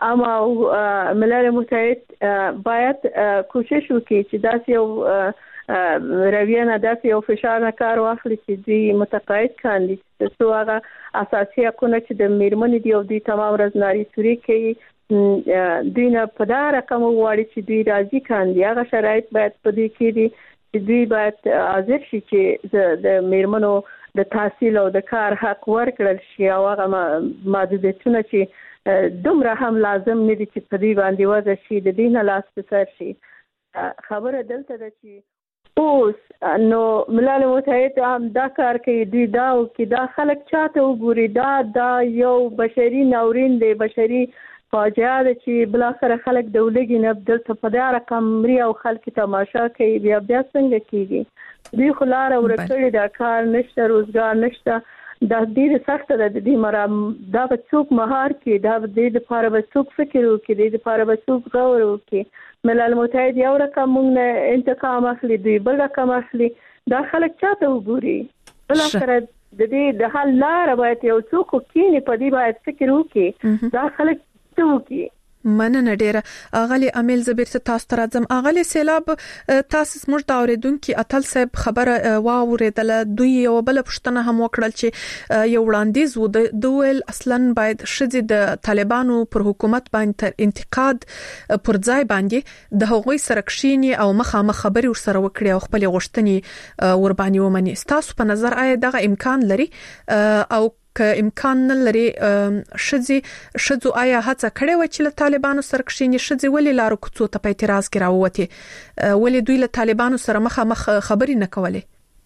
اما ملل متحد باید کوشش وکړي چې داسې یو رویه نه داسې یو فشار نه کار واخلي چې دوی متقاعد کاندي چې هغه اساسي حقوق چې د میرمنې دی او دوی تمام ورځ ناري سوري کوي دوی نه په دا رقم وواړي چې دوی راځي کاندي. هغه شرایط باید په دې کې دي چې دوی باید حاضر شي چې د میرمنو د تحصیل او د کار حق ورکړل شي او هغه محدودیتونه چې دومره هم لازم نه دي چې په دې باندې وضع شي د دې نه لاس په سر شي. خبره دلته ده چې اوس نو ملل متحد هم دا کار کوي دوی دا او کې دا خلک چاته وګوري دا دا یو بشري ناورین دی بشري فاجعه ده چې بل اخر خلک د ولګي نه دلته په دا رقم مري او خلک تماشا کوي بیا بیا څنګه کیږي دوی خلاره ورکړي دا کار نشته روزګار نشته دا ډیره سخته ده د دې مرام دا په څوک مهار کې دا د دې لپاره به څوک فکر وکړي د دې لپاره به څوک غور وکړي. ملل متحد یو رقم موږ انتقام اخلي دوی بل رقم اخلي دا خلک چاته وګوري بل اخر د دې د حل لار باید یو څوک کینی په دې باید فکر وکړي دا خلک څه وکړي. مننه ډیره اغلی امیل زبیر ته تاسو ته راځم. اغلی سیلاب تاسو زموږ د اوریدونکو اتل صاحب خبره واوریدل دوی یو بل پښتنه هم وکړل چې یو وړاندیز و د دویل اصلا باید شذ د طالبانو پر حکومت باندې تر انتقاد پر ځای باندې د هغوی سرکشيني او مخامخ خبري ورسره وکړي او خپل غوښتنې ور باندې ومني. تاسو په نظر آیا دغه امکان لري او که امکان نه لري شذي شذو آیا هڅه کړې و چې له طالبانو سره کښینی شذي ولې لارو کوڅو ته په اعتراض کې راووتي ولې دوی له طالبانو سره مخامخ خبري نه کولې؟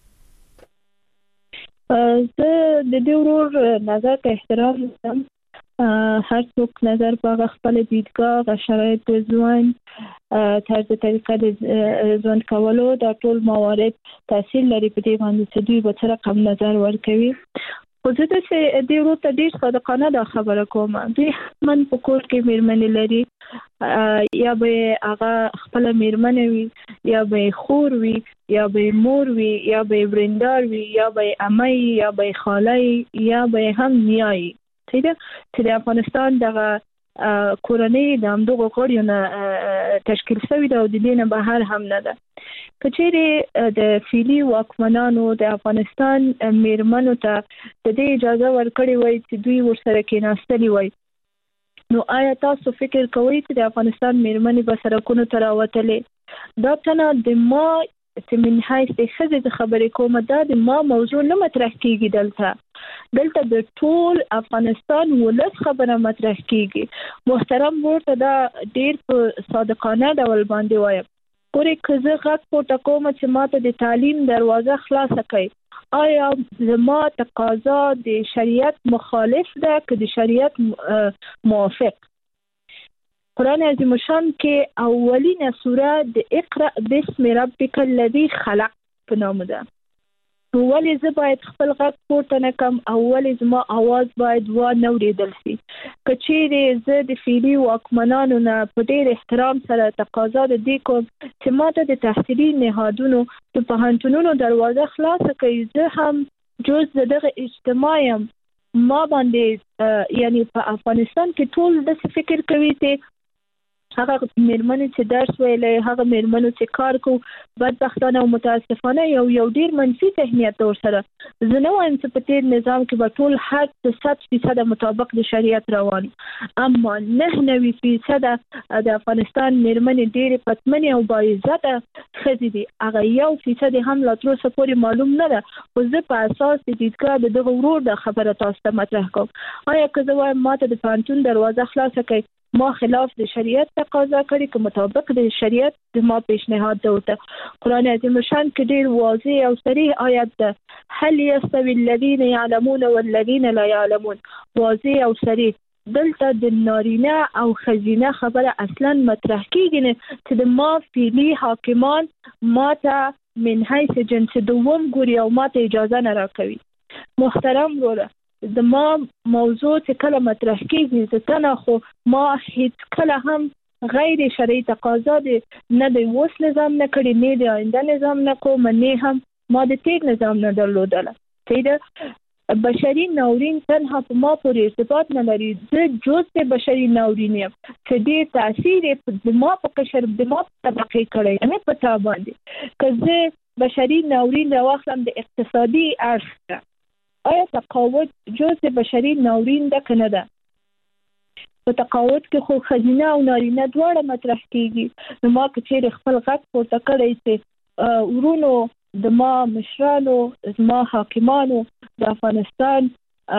زه د دې ورور نظر ته احترام لرم. هر څوک نظر په خپل دیدګاه شرایط ژوند طرز طریقه د ژوند کولو د ټول موارد تاثیر لري په دې باندې چې دوی به تر کوم نظر ورکوي. خو زه د دې ورو ته ډیر صادقانه دا خبره کوم دوی من په کور کې میرمنې لري یا به هغه خپل میرمن وي یا به خور وي یا به مور وي یا به برندار وي یا به عمي یا به خاله یا به هم نیای چې د افغانستان دغه کورنۍ د همدغه غړیو نه تشکیل شوی دا د دې نه بهر هم نه ده. کچېره د فیلی واکمنانو د افغانستان میرمنو ته د دې اجازه ورکړې وای چې دوی ورسره کېناستلی وای نو آیا تاسو فکر کوئ چې د افغانستان میرمنې به سرکونو ته راوتلې؟ دا تنه د ما چې من حیث د ښځې د خبرې کومه دا د ما موضوع نه مطرح کېږي دلته دلته د ټول افغانستان ولس خبره مطرح کېږي. محترم ورته دا ډیر په صادقانه ډول باندې وایم پورې که زه غږ پورته کوم چې ماته د تعلیم دروازه خلاصه کړي آیا زما تقاضا د شریعت مخالف ده که د شریعت موافق؟ قرآن عظیم الشان کې اولینه سوره د اقرأ بسم ربک الذی خلق په نوم ده. ولې زه باید خپل غږ پورته نه کم او ولې زما اواز باید و نه اورېدل شي؟ که چیرې زه د فعلي واکمنانو نه په ډېر احترام سره تقاضا د دې کوم چې ماته د تحصیلي نهادونو د پوهنتونونو دروازه خلاصه کړي زه هم جز د دغه اجتماع یم ما باندې یعنی په افغانستان کې ټول داسې فکر کوي چې هغه میرمنې چې درس ویلې هغه میرمنو چې کار کو بدبختانه او متاسفانه یو یو ډیر منفي ذهنیت ورسره زه نه وایم چې په تیر نظام کې به ټول حد د صد فیصد مطابق د شریعت روان اما نه نوي فیصد د افغانستان میرمنې ډیر پتمنې او باعزته ښځې دي هغه یو فیصد هم لا تر اوسه پورې معلوم نه ده خو زه په اساس د دیدګاه د دغه ورور د خبره تاسو ته مطرح کوم آیا که زه وایم ماته د پوهنتون دروازه خلاصه کړئ ما خلاف د شریعت تقاضا کړي که مطابق د شریعت د ما پیشنهاد ده قرآن عظیم الشان کې ډیر واضح او صریح آیات ده هل يستوي الذين يعلمون والذين لا يعلمون واضح او صریح دلته د نارینه او ښځینه خبره اصلا مطرح کیږي نه چې د ما فعلی حاکمان ماته من حیث جنس دوم ګوري او ماته اجازه نه راکوي محترم وروره د ما موضوع چې کله مطرح کیږي چې تنه خو ما هیڅ کله هم غیر شرعي تقاضا دي نه د اوس نظام نه کړی نه د آینده نظام نه کوم نه هم ما د تیر نظام نه درلودله چې بشري ناورین تنها په ما پورې ارتباط نه لري، زه جزء بشري ناورین یم چې دې تاثیر د ما په قشر د ما په طبقه کړی نه پتا باندې که زه بشري ناورین راوخلم د اقتصادي اړخ، آیا تقاعد جزء بشري ناورین ده که نه ده؟ په تقاعد کې خو ښځینه او نارینه دواړه مطرح کیږي. نو ما که چیرې خپل غږ پورته کړی چې ورونو د ما مشرانو زما حاکمانو د افغانستان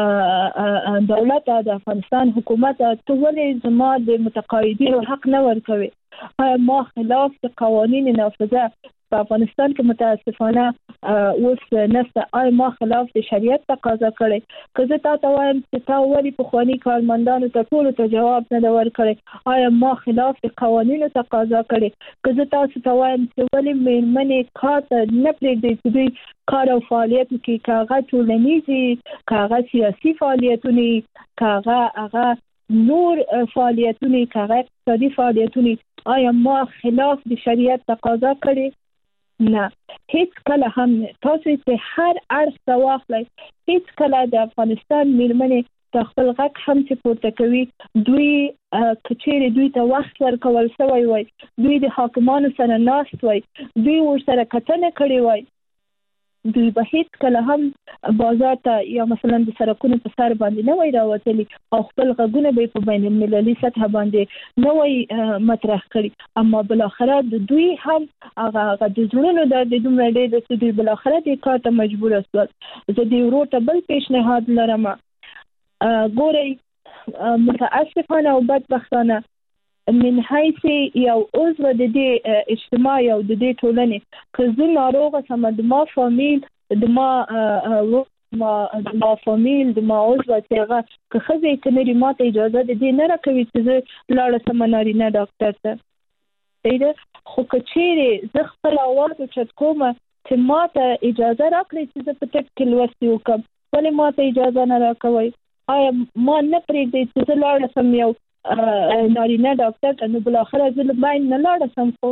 دولت د افغانستان حکومت ته ولې زما د متقاعدینو حق نه ورکوي؟ آیا ما خلاف د قوانین نافذه په افغانستان کې متاسفانه اوس نشته؟ آیا ما خلاف د شریعت تقاضا کړی؟ که زه تا ته وایم چې تا ولې پخواني کارمندانو ته ټولو ته جواب نه دی ورکړی، آیا ما خلاف د قوانینو تقاضا کړی؟ که زه تاسو ته وایم چې ولې میرمنې کار ته نه پرېږدي چې دوی کار او فعالیت کې که هغه ټولنیزي، که هغه سیاسي فعالیتونه، که هغه هغه نور فعالیتونه، که هغه اقتصادي فعالیتونه، آیا ما خلاف د شریعت تقاضا کړی؟ نه، هیڅ کله هم نه. تاسو چې هر اړخ ته واخلئ، هیڅ کله د افغانستان میرمنې د خپل غږ هم چې پورته کوي، دوی که چیرې دوی ته وخت ورکول شوی وای، دوی د حاکمانو سره ناست وای، دوی ورسره کتنه کړې وای، دوی به هیڅ کله هم بازار ته یا مثلا د سرکونو په سر باندې نه وای راوتلي او خپل غږونه به په بین المللي سطح باندې نه وای مطرح کړي. اما بالاخره د دوی هم هغه هغه د زړونو د دومره ډېر د دوی بالاخره د کار ته مجبور شول. زه د ورور ته بل پیشنهاد لرم، ګورئ متاسفانه او بدبختانه من حیث یو عضو د دې اجتماع او د دې ټولنې که زه ناروغه سم، د ما فامیل د ما ما د ما فامیل د ما عضو چې هغه که ښځې که نري ما ته اجازه د دې نه راکوي چې زه لاړه سم نارینه ډاکټر ته. صحیح ده، خو که چیرې زه خپل اواز اوچت کوم چې ما ته اجازه راکړئ چې زه په ټک کې لوستې وکړم، ولې ما ته اجازه نه راکوئ؟ آیا ما نه پرېږدئ چې زه لاړه سم یو نارینه ډاکټر ته؟ نو بالاخره زه له باین نه لاړه سم، خو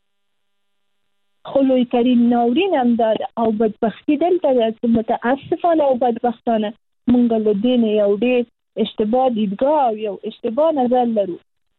خو لوی ترین ناورین هم دا ده او بدبختي دلته ده چې متاسفانه او بدبختانه موږ له دې نه یو ډېر اشتباه دیدګاه او یو اشتباه نظر لرو.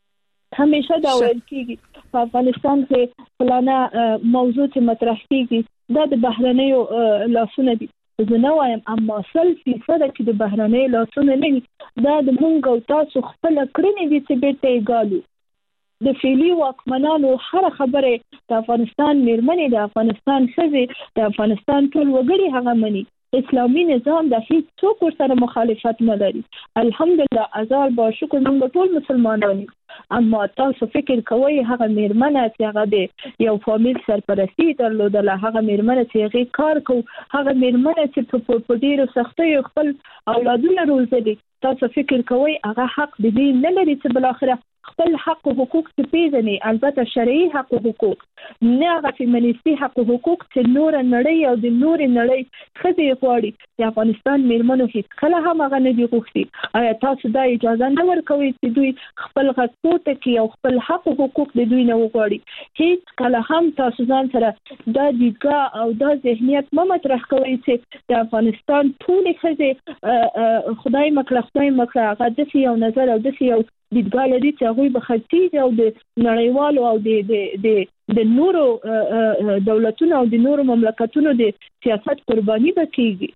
همیشه دا ویل کېږي په افغانستان کې فلانه موضوع چې مطرح کېږي دا د بهرنیو لاسونه دي. زه نه وایم، اما سل فیصده چې د بهرنیو لاسونه نه وي، دا د موږ او تاسو خپله کړنې دي چې بیرته یې ګالو. د فعلي واکمنانو هره خبره د افغانستان میرمنې، د افغانستان ښځې، د افغانستان ټول وګړي هغه مني. اسلامي نظام د هیڅ څوک ورسره مخالفت نه لري. الحمدلله ازال با شکر موږ ټول مسلمانان یو. اما تاسو فکر کوئ هغه میرمنه چې هغه د یو فامیل سرپرستی درلودله، هغه میرمنه چې هغې کار کو، هغه میرمنه چې په ډېرو سختیو خپل اولادونه روزلي، تاسو فکر کوئ هغه حق د دې نه لري چې بالاخره خپل حق او حقوق ته پیژني؟ البته شرعي حق او حقوق، نه هغه فیمینیستي حق او حقوق چې نور نړۍ او د نور نړۍ ښځې غواړي. د افغانستان میرمنو هیڅ کله هم هغه نه دي غوښتي. آیا تاسو دا اجازه نه ورکوئ چې دوی خپل غږ پورته کړي او خپل حق او حقوق د دوی نه وغواړي؟ هیڅ کله هم تاسو ځان سره دا دیدګاه او دا ذهنیت مه مطرح کوئ چې د افغانستان ټولې ښځې خدای مکړه خدای مکړه هغه داسې یو نظر او داسې یو دیدګاه لري چې هغوی به خرڅېږي او د نړیوالو او د د د نورو دولتونو او د نورو مملکتونو د سیاست قرباني به کېږي.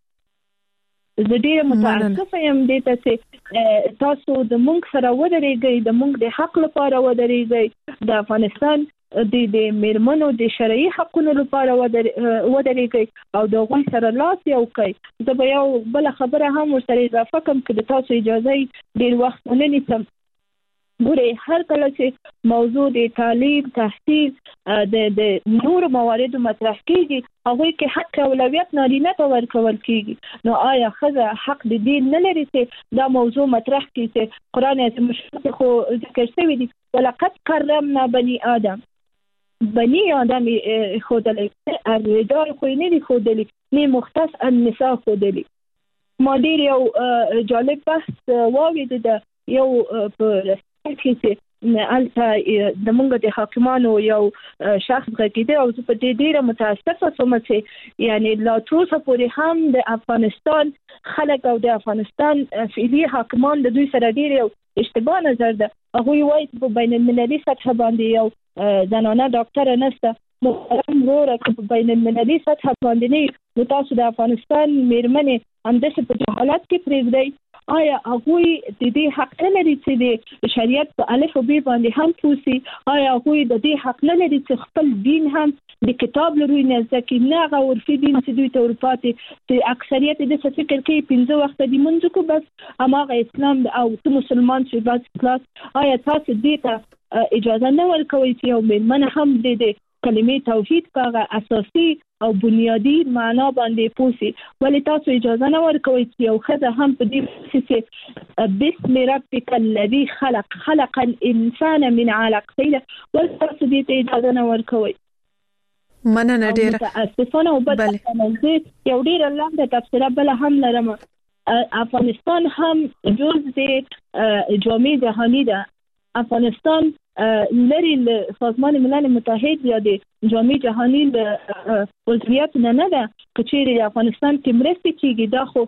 زه ډېره متاسفه یم دې ته چې تاسو د موږ سره ودرېږئ، د موږ د حق لپاره ودرېږئ، د افغانستان د د میرمنو د شرعي حقونو لپاره ودرېږئ او د هغوی سره لاس یو کړئ. زه به یو بله خبره هم ورسره اضافه کړم که د تاسو اجازه ډېر وخت ونه نیسم. ګورئ، هر کله چې موضوع د تعلیم، تحصیل، د د نورو مواردو مطرح کېږي، هغوی کې حق اولویت نارینه ته ورکول کېږي. نو آیا ښځه حق د دې نه لري چې دا موضوع مطرح کړي چې قرآن عظیم الشان خو ذکر شوي دي ولقد کرمنا بني آدم، بني آدم ښودلی، الرجال خو یې نه دي ښودلي، نه مختص النساء ښودلي. ما ډېر یو جالب بحث واورېده د یو په کې چې الته د موږ د حاکمانو یو شخص غږیده او په دې ډیره متاسفه سوم چې یعنی لا تروسه پورې هم د افغانستان خلک او د افغانستان فعلی حاکمان د دوی سره ډیره اشتباه نظر ده. هغه وایي په بین المللي سطح باندې یو زنانه ډاکټر نشته محترم وروره په بین المللي سطح باندې نو تاسو د افغانستان میرمنې همداسې په جهالت کې پرېږدئ. آیا هغه د دې حق لري چې د شریعت په الف او ب باندې هم پوسی؟ آیا هغه د دې حق لري چې خپل دین هم د کتاب لري نه ځکه نه هغه ورفي دین چې دوی ته ورپاتې چې اکثریت د څه فکر کوي پنځه وخت د منځ کو بس هغه اسلام او مسلمان چې بس خلاص. آیا تاسو دې ته اجازه نه ورکوي چې یو میرمن هم د کلمې توحید په اساسي او بنیادی معنا باندې پوسی؟ ولې تاسو اجازه نه ورکوي چې یو خزه هم په دې چې بسم ربک الذی خلق خلق الانسان من علق ولې تاسو دې ته اجازه نه ورکوي؟ مننه ډیره. متاسفانه او بل یو ډیره لاندې تفسیر بل هم لرم. افغانستان هم جز د جامعه جهانی ده. افغانستان لري سازمان ملل متحد یا د جامعه جهانی د عضویت نه نه ده چې د افغانستان کې مرستې کیږي. دا خو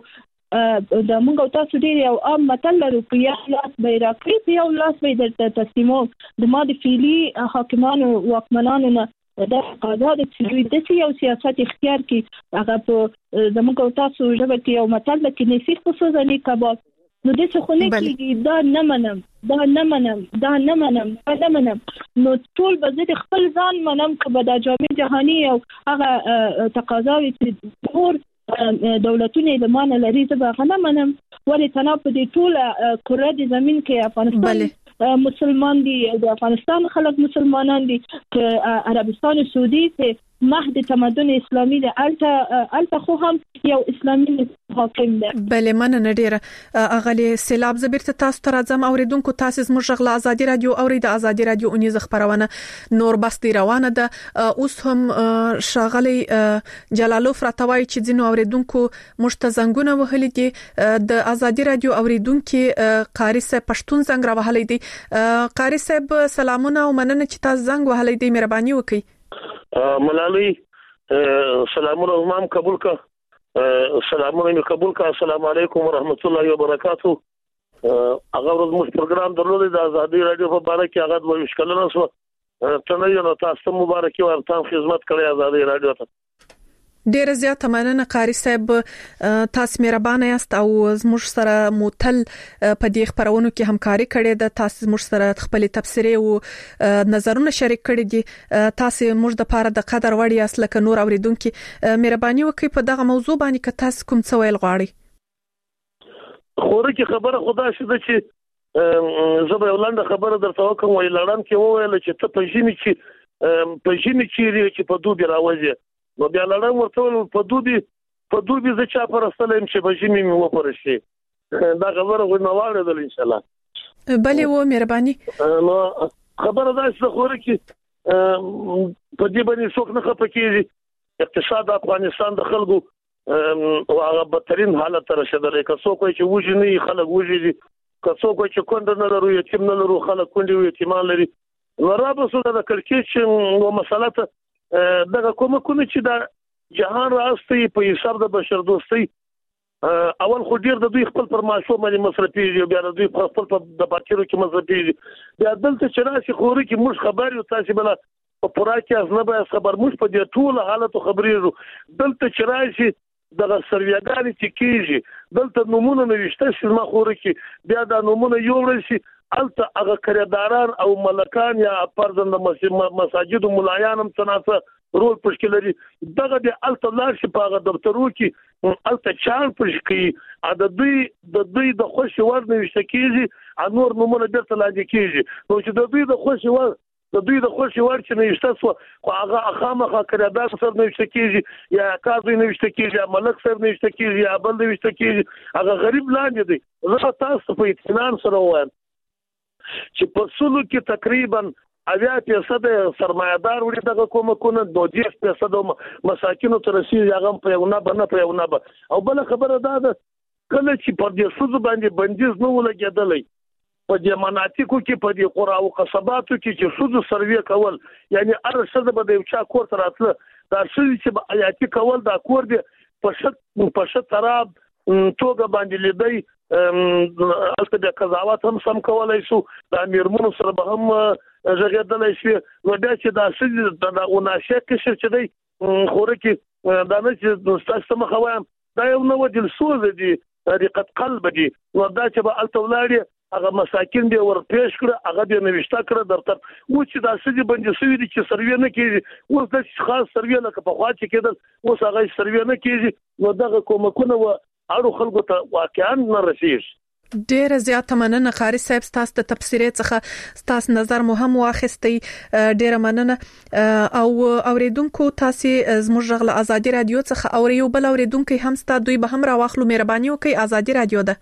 د موږ او تاسو ډیر یو عام متل لرو په یو لاس بیرقی په یو لاس به درته تسلیمو. د ما د فعلی حاکمانو واکمنانو نه دا قضا د چې د یو سیاست اختیار کی هغه په زموږ او تاسو ژبه کې یو متل کې نصیح خصوصي کباب نو د څه خو نه کیږي. دا نه منم دا نه منم دا نه منم دا نه منم نو ټول به زه خپل ځان منم که به د جامعه جهانی او هغه تقاضاوي چې ټول دولتونه د مان لري زه به نه منم. ولې تنه په دې ټول کره د زمين کې افغانستان مسلمان دي د افغانستان خلک مسلمانان دي که عربستان سعودي ته مهد تمدن اسلامي د الته الته خو هم یو اسلامي حاکم ده. بله مننه ډیره. اغلی سیلاب زبرته تاسو ته راځم اوریدونکو تاسو زموږ غلا ازادي رادیو اورید ازادي رادیو اونیز خبرونه نور بس دی روانه ده. اوس هم شاغلی جلالوف راتوي چې ځینو اوریدونکو مشتزنګونه وهلي دي د ازادي رادیو اوریدونکو قاری صاحب پښتون زنګ را وهلي دي. قاری صاحب سلامونه او مننه چې تاسو زنګ وهلي دي مهرباني وکړئ. ملالي سلامونه هم قبول کا سلامونه می قبول کا. السلام علیکم ورحمت الله وبرکاتہ. هغه ورځ موږ پروګرام درلود د ازادي رادیو په اړه کې هغه د مشکلونو سره تنه یو تاسو مبارکي ورته خدمت کړی ازادي رادیو ته. ډیر زیات مننه قاری صاحب تاسو مهربانه یاست او زموږ سره موتل په دې خبرونو کې همکاري کړې ده. تاسو زموږ سره خپل تفسیري او نظرونه شریک کړي دي. تاسو موږ د پاره د قدر وړ یاست لکه نور اوریدونکو مهرباني وکړئ په دغه موضوع باندې که تاسو کوم څه ویل غواړئ. خوره کې خبره خدا شته چې زه به ولنده خبره درته وکم وی لړم کې وویل چې ته په ژمي چې په ژمي چې په دوبي راوځي نو بیا لړم ورته په دوبي په دوبي زه چا پرستلم چې په ژمي مې وپرشي. دا خبره غو نه واردل ان شاء الله. بلې و مهرباني. نو خبره دا چې خوره کې په دې باندې څوک نه خپکیږي. اقتصاد افغانستان د خلکو او هغه بدترین حالت ته رسیدلی. که څوک چې وږي نه خلک وږي، که څوک چې کونډ نه لري یتیم نه لري خلک کونډي او یتیمان لري. ورابه سره د کړکېچ او مسله ته دغه کومه کومه چې د جهان راستي په حساب د بشر دوستي اول خو ډیر د دوی خپل پر معاشو باندې مصرفي بیا د دوی خپل په د باکیرو کې مصرفي بیا دلته چې راشي خوري کې موږ خبر یو تاسو بل په پورا کې از نه به خبر موږ په دې ټول حالت خبرېږو. دلته چې راشي دغه سرویاګانی چې کیږي دلته نمونه نوښته چې ما خوري کې بیا د نمونه یو ورشي الته هغه کړهداران او ملکان یا پرځند مساجد او ملایان هم تناسه رول پښکې لري. دغه د الته لار شي په دفترو کې الته چال پښکې د دوی د دوی د خوشي ور نوښته کیږي انور نمونه درته لاندې کیږي. نو چې د دوی د خوشي ور د دوی د خوشي ور چې نوښته سو خو هغه خامخا کړهدار سره نوښته کیږي یا قاضي نوښته کیږي یا ملک سره نوښته کیږي یا بل نوښته کیږي. هغه غریب لاندې دی. زه تاسو په اطمینان سره وایم چې په سلو کې تقریبا اویا فیصد سرمایدار وړي دغه کومه کونه دوه فیصد مساکینو تر رسیدي هغه په یو نه بنه په یو نه او بل خبره ده کله چې پر دې سود باندې بندیز نه ولګېدلې په دې مناطقو کې په دې قرى او قصباتو کې چې شذ سروي کول یعنی هر څه به د چا کور تر اتله دا څه چې آیاتي کول دا کور دی په شت په شت تراب توګه باندې لیدای البته د قضاوت هم سم کولای شو د امیرمنو سره به هم ژغېدلای شي نو دا چې دا څه د اوناشه کې چې دی خوره کې دا نه چې تاسو مخ وایم دا یو نو د سوز دی طریقت قلب دی نو دا چې به التولاړي هغه مساکین دی ور پیش کړ هغه د نوښتا کړ درته و چې دا څه دی باندې سوي دي چې سروي نه کیږي اوس د خاص سروي لکه په خوا چې کېدل اوس هغه سروي نه کیږي نو دغه کومکونه و اړو خلکو ته واقعا نه رسیږي ډیر زیات مننه قاری صاحب تاسو ته تفسیرې څخه تاسو نظر مو هم واخستي ډیر مننه او اوریدونکو تاسو زموږ غل ازادي رادیو څخه او یو بل اوریدونکو هم ستاسو دوی به هم راوخلو مهرباني وکي ازادي رادیو ده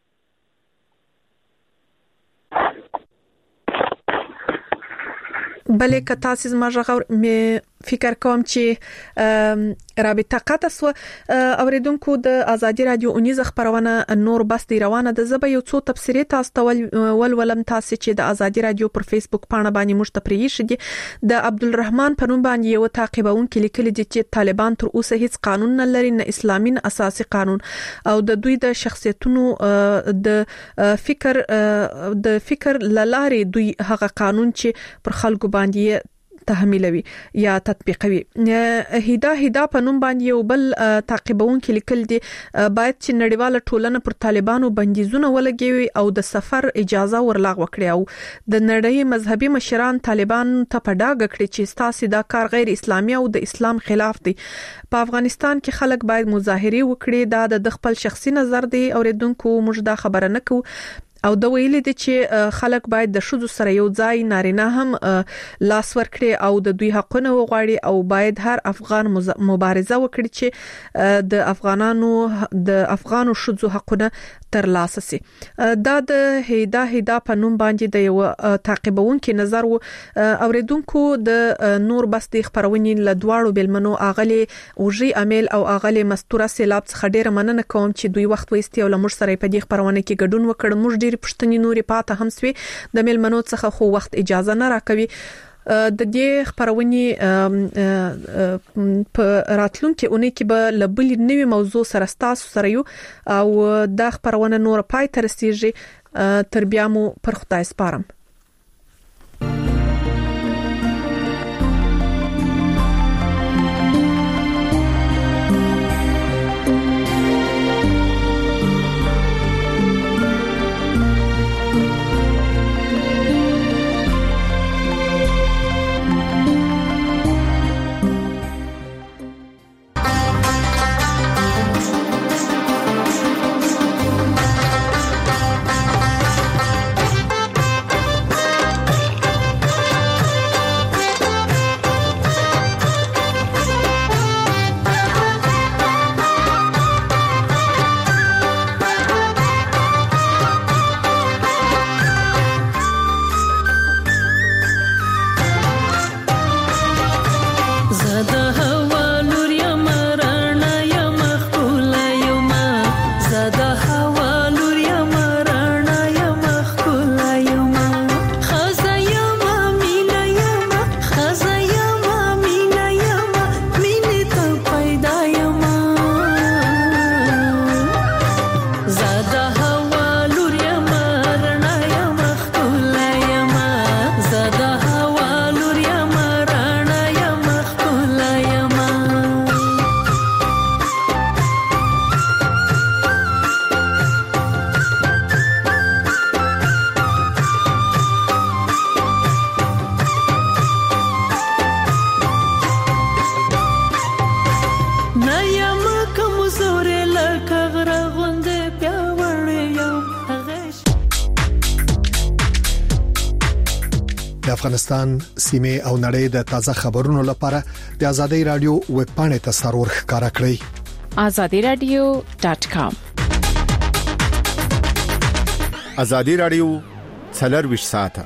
بلې که تاسو زما فکر کوم چې رابطه قطع سو اوریدونکو د ازادي رادیو اونیز خبرونه نور بس دی روانه د زبې یو څو تفسیرې تاسو ته ول ولم تاسو چې د ازادي رادیو پر فیسبوک پاڼه باندې مشتپری شدي د عبدالرحمن پنوم باندې یو تعقیبون کې لیکل دي چې طالبان تر اوسه هیڅ قانون نه لري نه اسلامي نه اساسي قانون او د دوی د شخصیتونو د فکر د فکر لاره دوی هغه قانون چې پر خلکو باندې تحمیلوي یا تطبیقوي هدا هدا په نوم باندې یو بل تعقیبون کې لیکل دي باید چې نړیواله ټولنه پر طالبانو بندیزونه ولګوي او د سفر اجازه ورلاغ وکړي او د نړۍ مذهبي مشران طالبان ته په ډاګه کړي چې ستاسو دا کار غیر اسلامي او د اسلام خلاف دی په افغانستان کې خلک باید مظاهره وکړي دا د خپل شخصي نظر دی اوریدونکو موږ دا خبره نه کوو او د ویلې دي چې خلک باید د شذو سره یو ځای نارینه هم لاس ورکړي او د دوی حقونه وغواړي او باید هر افغان مبارزه وکړي چې د افغانانو د افغانو شذو حقونه تر لاسه سي دا د هدا هدا په نوم باندې د یو تعقیبون کې نظر و اوریدونکو د نور بس د خبرونې ل دواړو بلمنو اغلي اوجي امیل او اغلي مستوره سیلاب څخه ډیره مننه کوم چې دوی وخت وېستي او لمر سره په دې خبرونه کې ګډون وکړ موږ پښتني نوري پاته هم سوي د میلمنو څخه خو وخت اجازه نه راکوي د دې خبرونې په راتلونکي اونۍ کې به لبل نوې موضوع سره تاسو سره یو او دا خبرونه نور پای تر رسیږي تر بیا مو پر خدای سپارم افغانستان سیمه او نړۍ د تازه خبرونو لپاره د ازادي رادیو ویب پاڼه ته سرور ښکارا کړئ azadi radio dot com ازادي رادیو څلور ساعته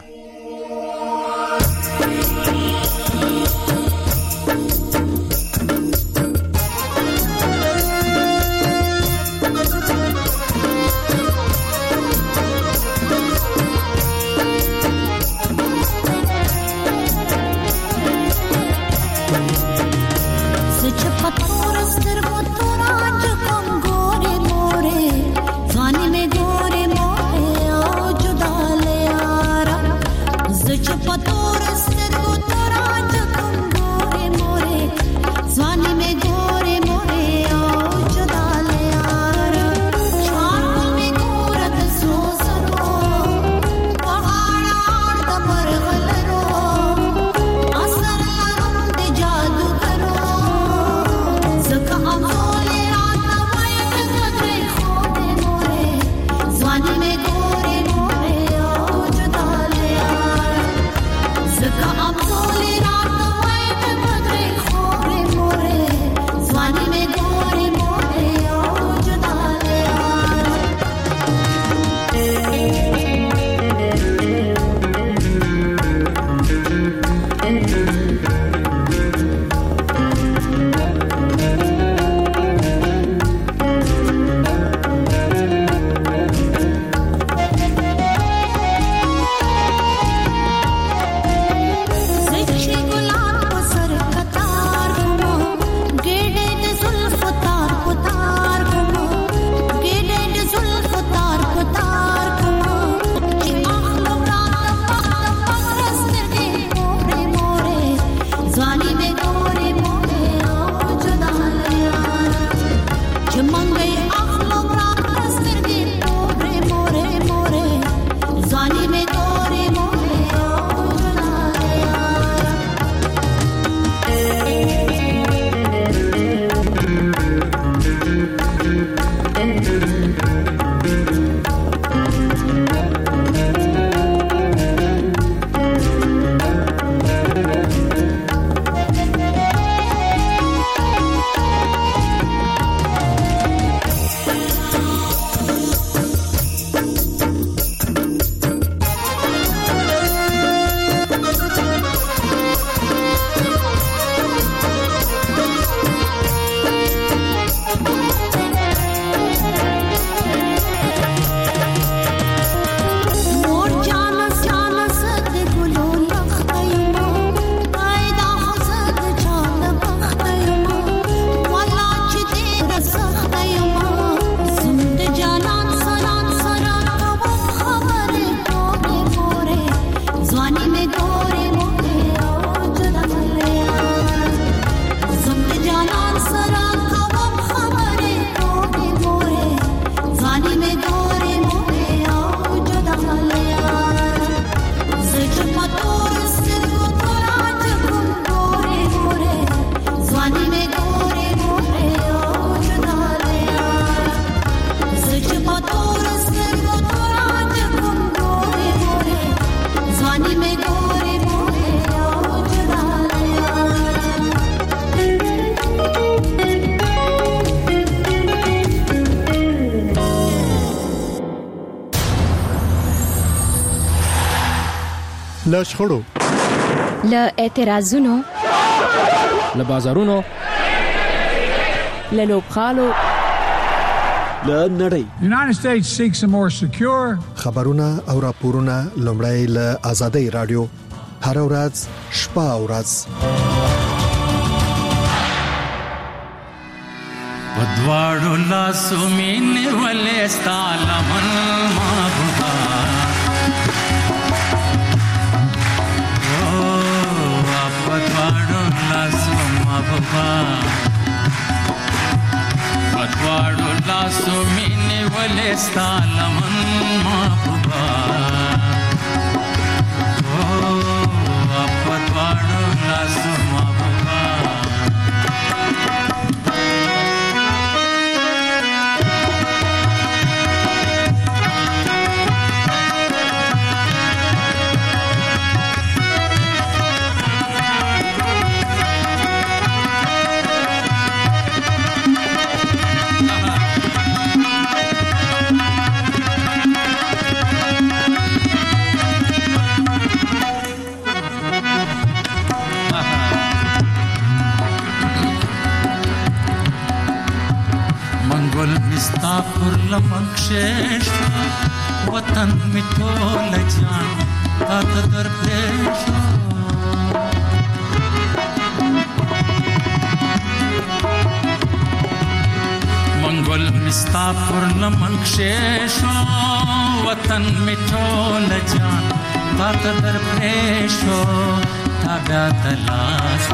له شخړو، له اعتراضونو، له بازارونو، له لوبخالو، له نړۍ. United States seeks a more secure. خبرونه او راپورونه لومړی له آزادۍ رادیو هر ورځ شپه او ورځ ودواړو لاسو مين ولې ستالمن ما بوها او ودواړو لاسو ما بوها ودواړو لاسو مين ولې ستالمن ما بوها او ودواړو لاسو ما بوها پر لمکشش وطن می ټول جان تا در پیش مستا پر لمن کشیشو وطن میټو لجان تا ته در پېښو تا بیا دلاس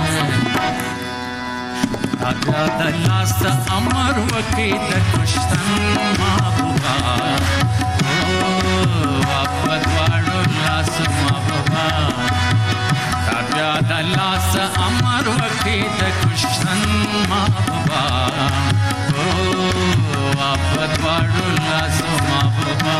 تا بیا دلاس امر وکي د کشتن محبوبا او واپد واړو لاس محبوبا تا بیا دلاس امر وکي د کشتن محبوبا او واپد واړو لاس محبوبا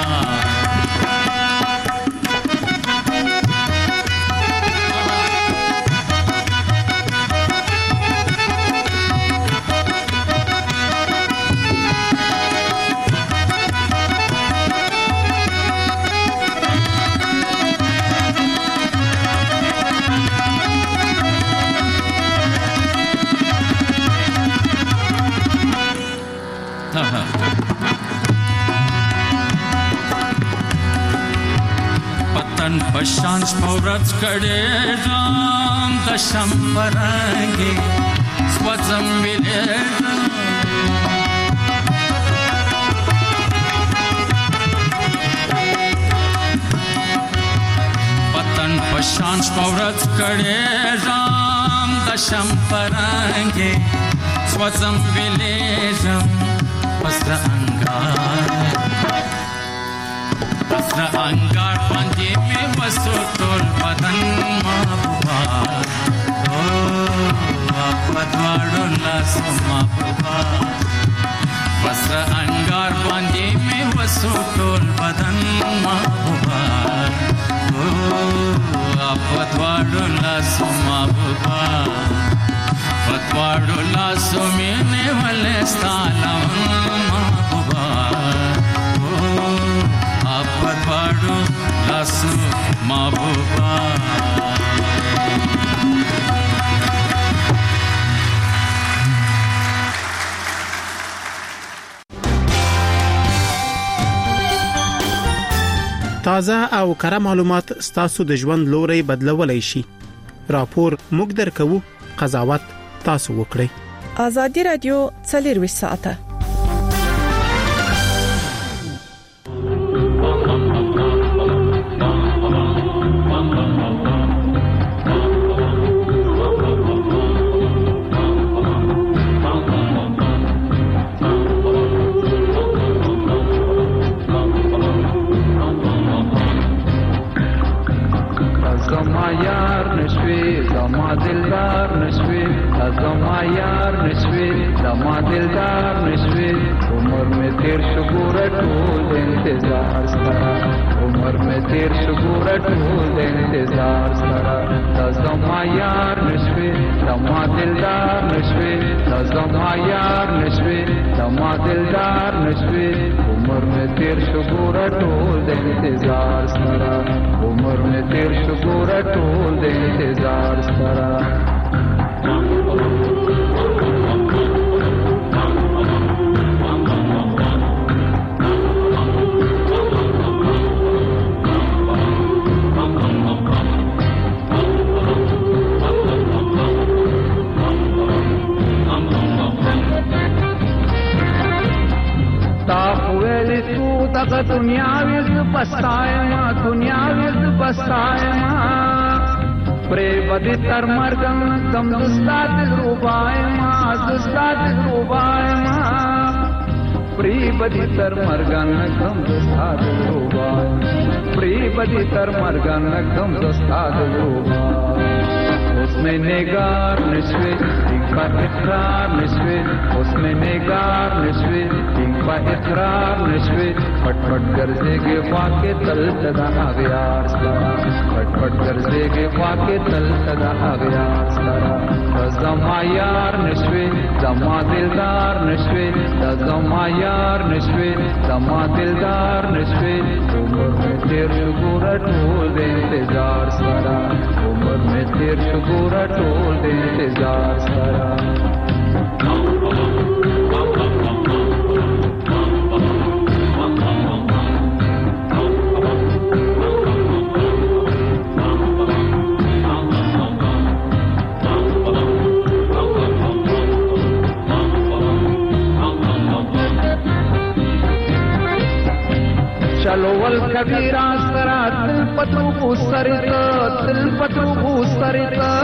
پتن پشان شپورت کړي ځان د شمپرانګي سوځم ویلې پتن پشان شپورت کړي ځان د شمپرانګي سوځم ویلې پسر انگار پسر انگار پانجے میں بسو تول بدن محبوبا او پدوارو لاسو محبوبا پسر انگار پانجے میں بسو تول بدن محبوبا او پدوارو لاسو محبوبا پدوارو لاسو مینے والے ستالا محبوبا او پدوارو لاسو محبوبا تازه او کره معلومات ستاسو د ژوند لوري بدلولای شي. راپور موږ درکو، قضاوت تاسو وکړئ. ازادي رادیو څلور ساعته तर मर्गन कम दोस्ताद लोबा उसमें नेगार नशवे इनका इकरार नशवे उसमें नेगार नशवे इनका इकरार नशवे फटफट गर्जे के वाके तल तदा आगयार सरा फटफट गर्जे के वाके तल तदा आगयार सरा जमा यार नशवे जमा दिलदार नशवे जमा यार नशवे जमा दिलदार नशवे उम्र में तेर शुगुरा टोल दे इंतजार सरा उम्र में तेर शुगुरा टोल दे इंतजार सरा ډلو ول کبیر سره تل پتو سرته تل پتو سرته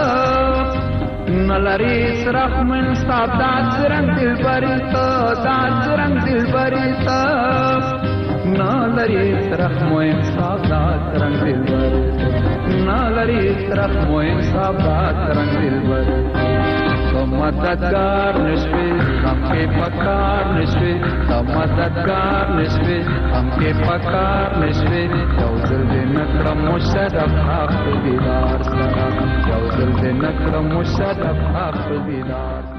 نلری سرخ من صاحب دا رنگ دل بریتا دا رنگ دل بریتا نلری سرخ موین صاحب دا رنگ دل بریتا نلری سرخ موین صاحب دا رنگ دل بریتا مددگار نشوی ہم کے پکار نشوی مددگار نشوی ہم کے پکار نشوی جوزل دے نکرم مشرف حق دیدار سرا جوزل دے نکرم مشرف حق دیدار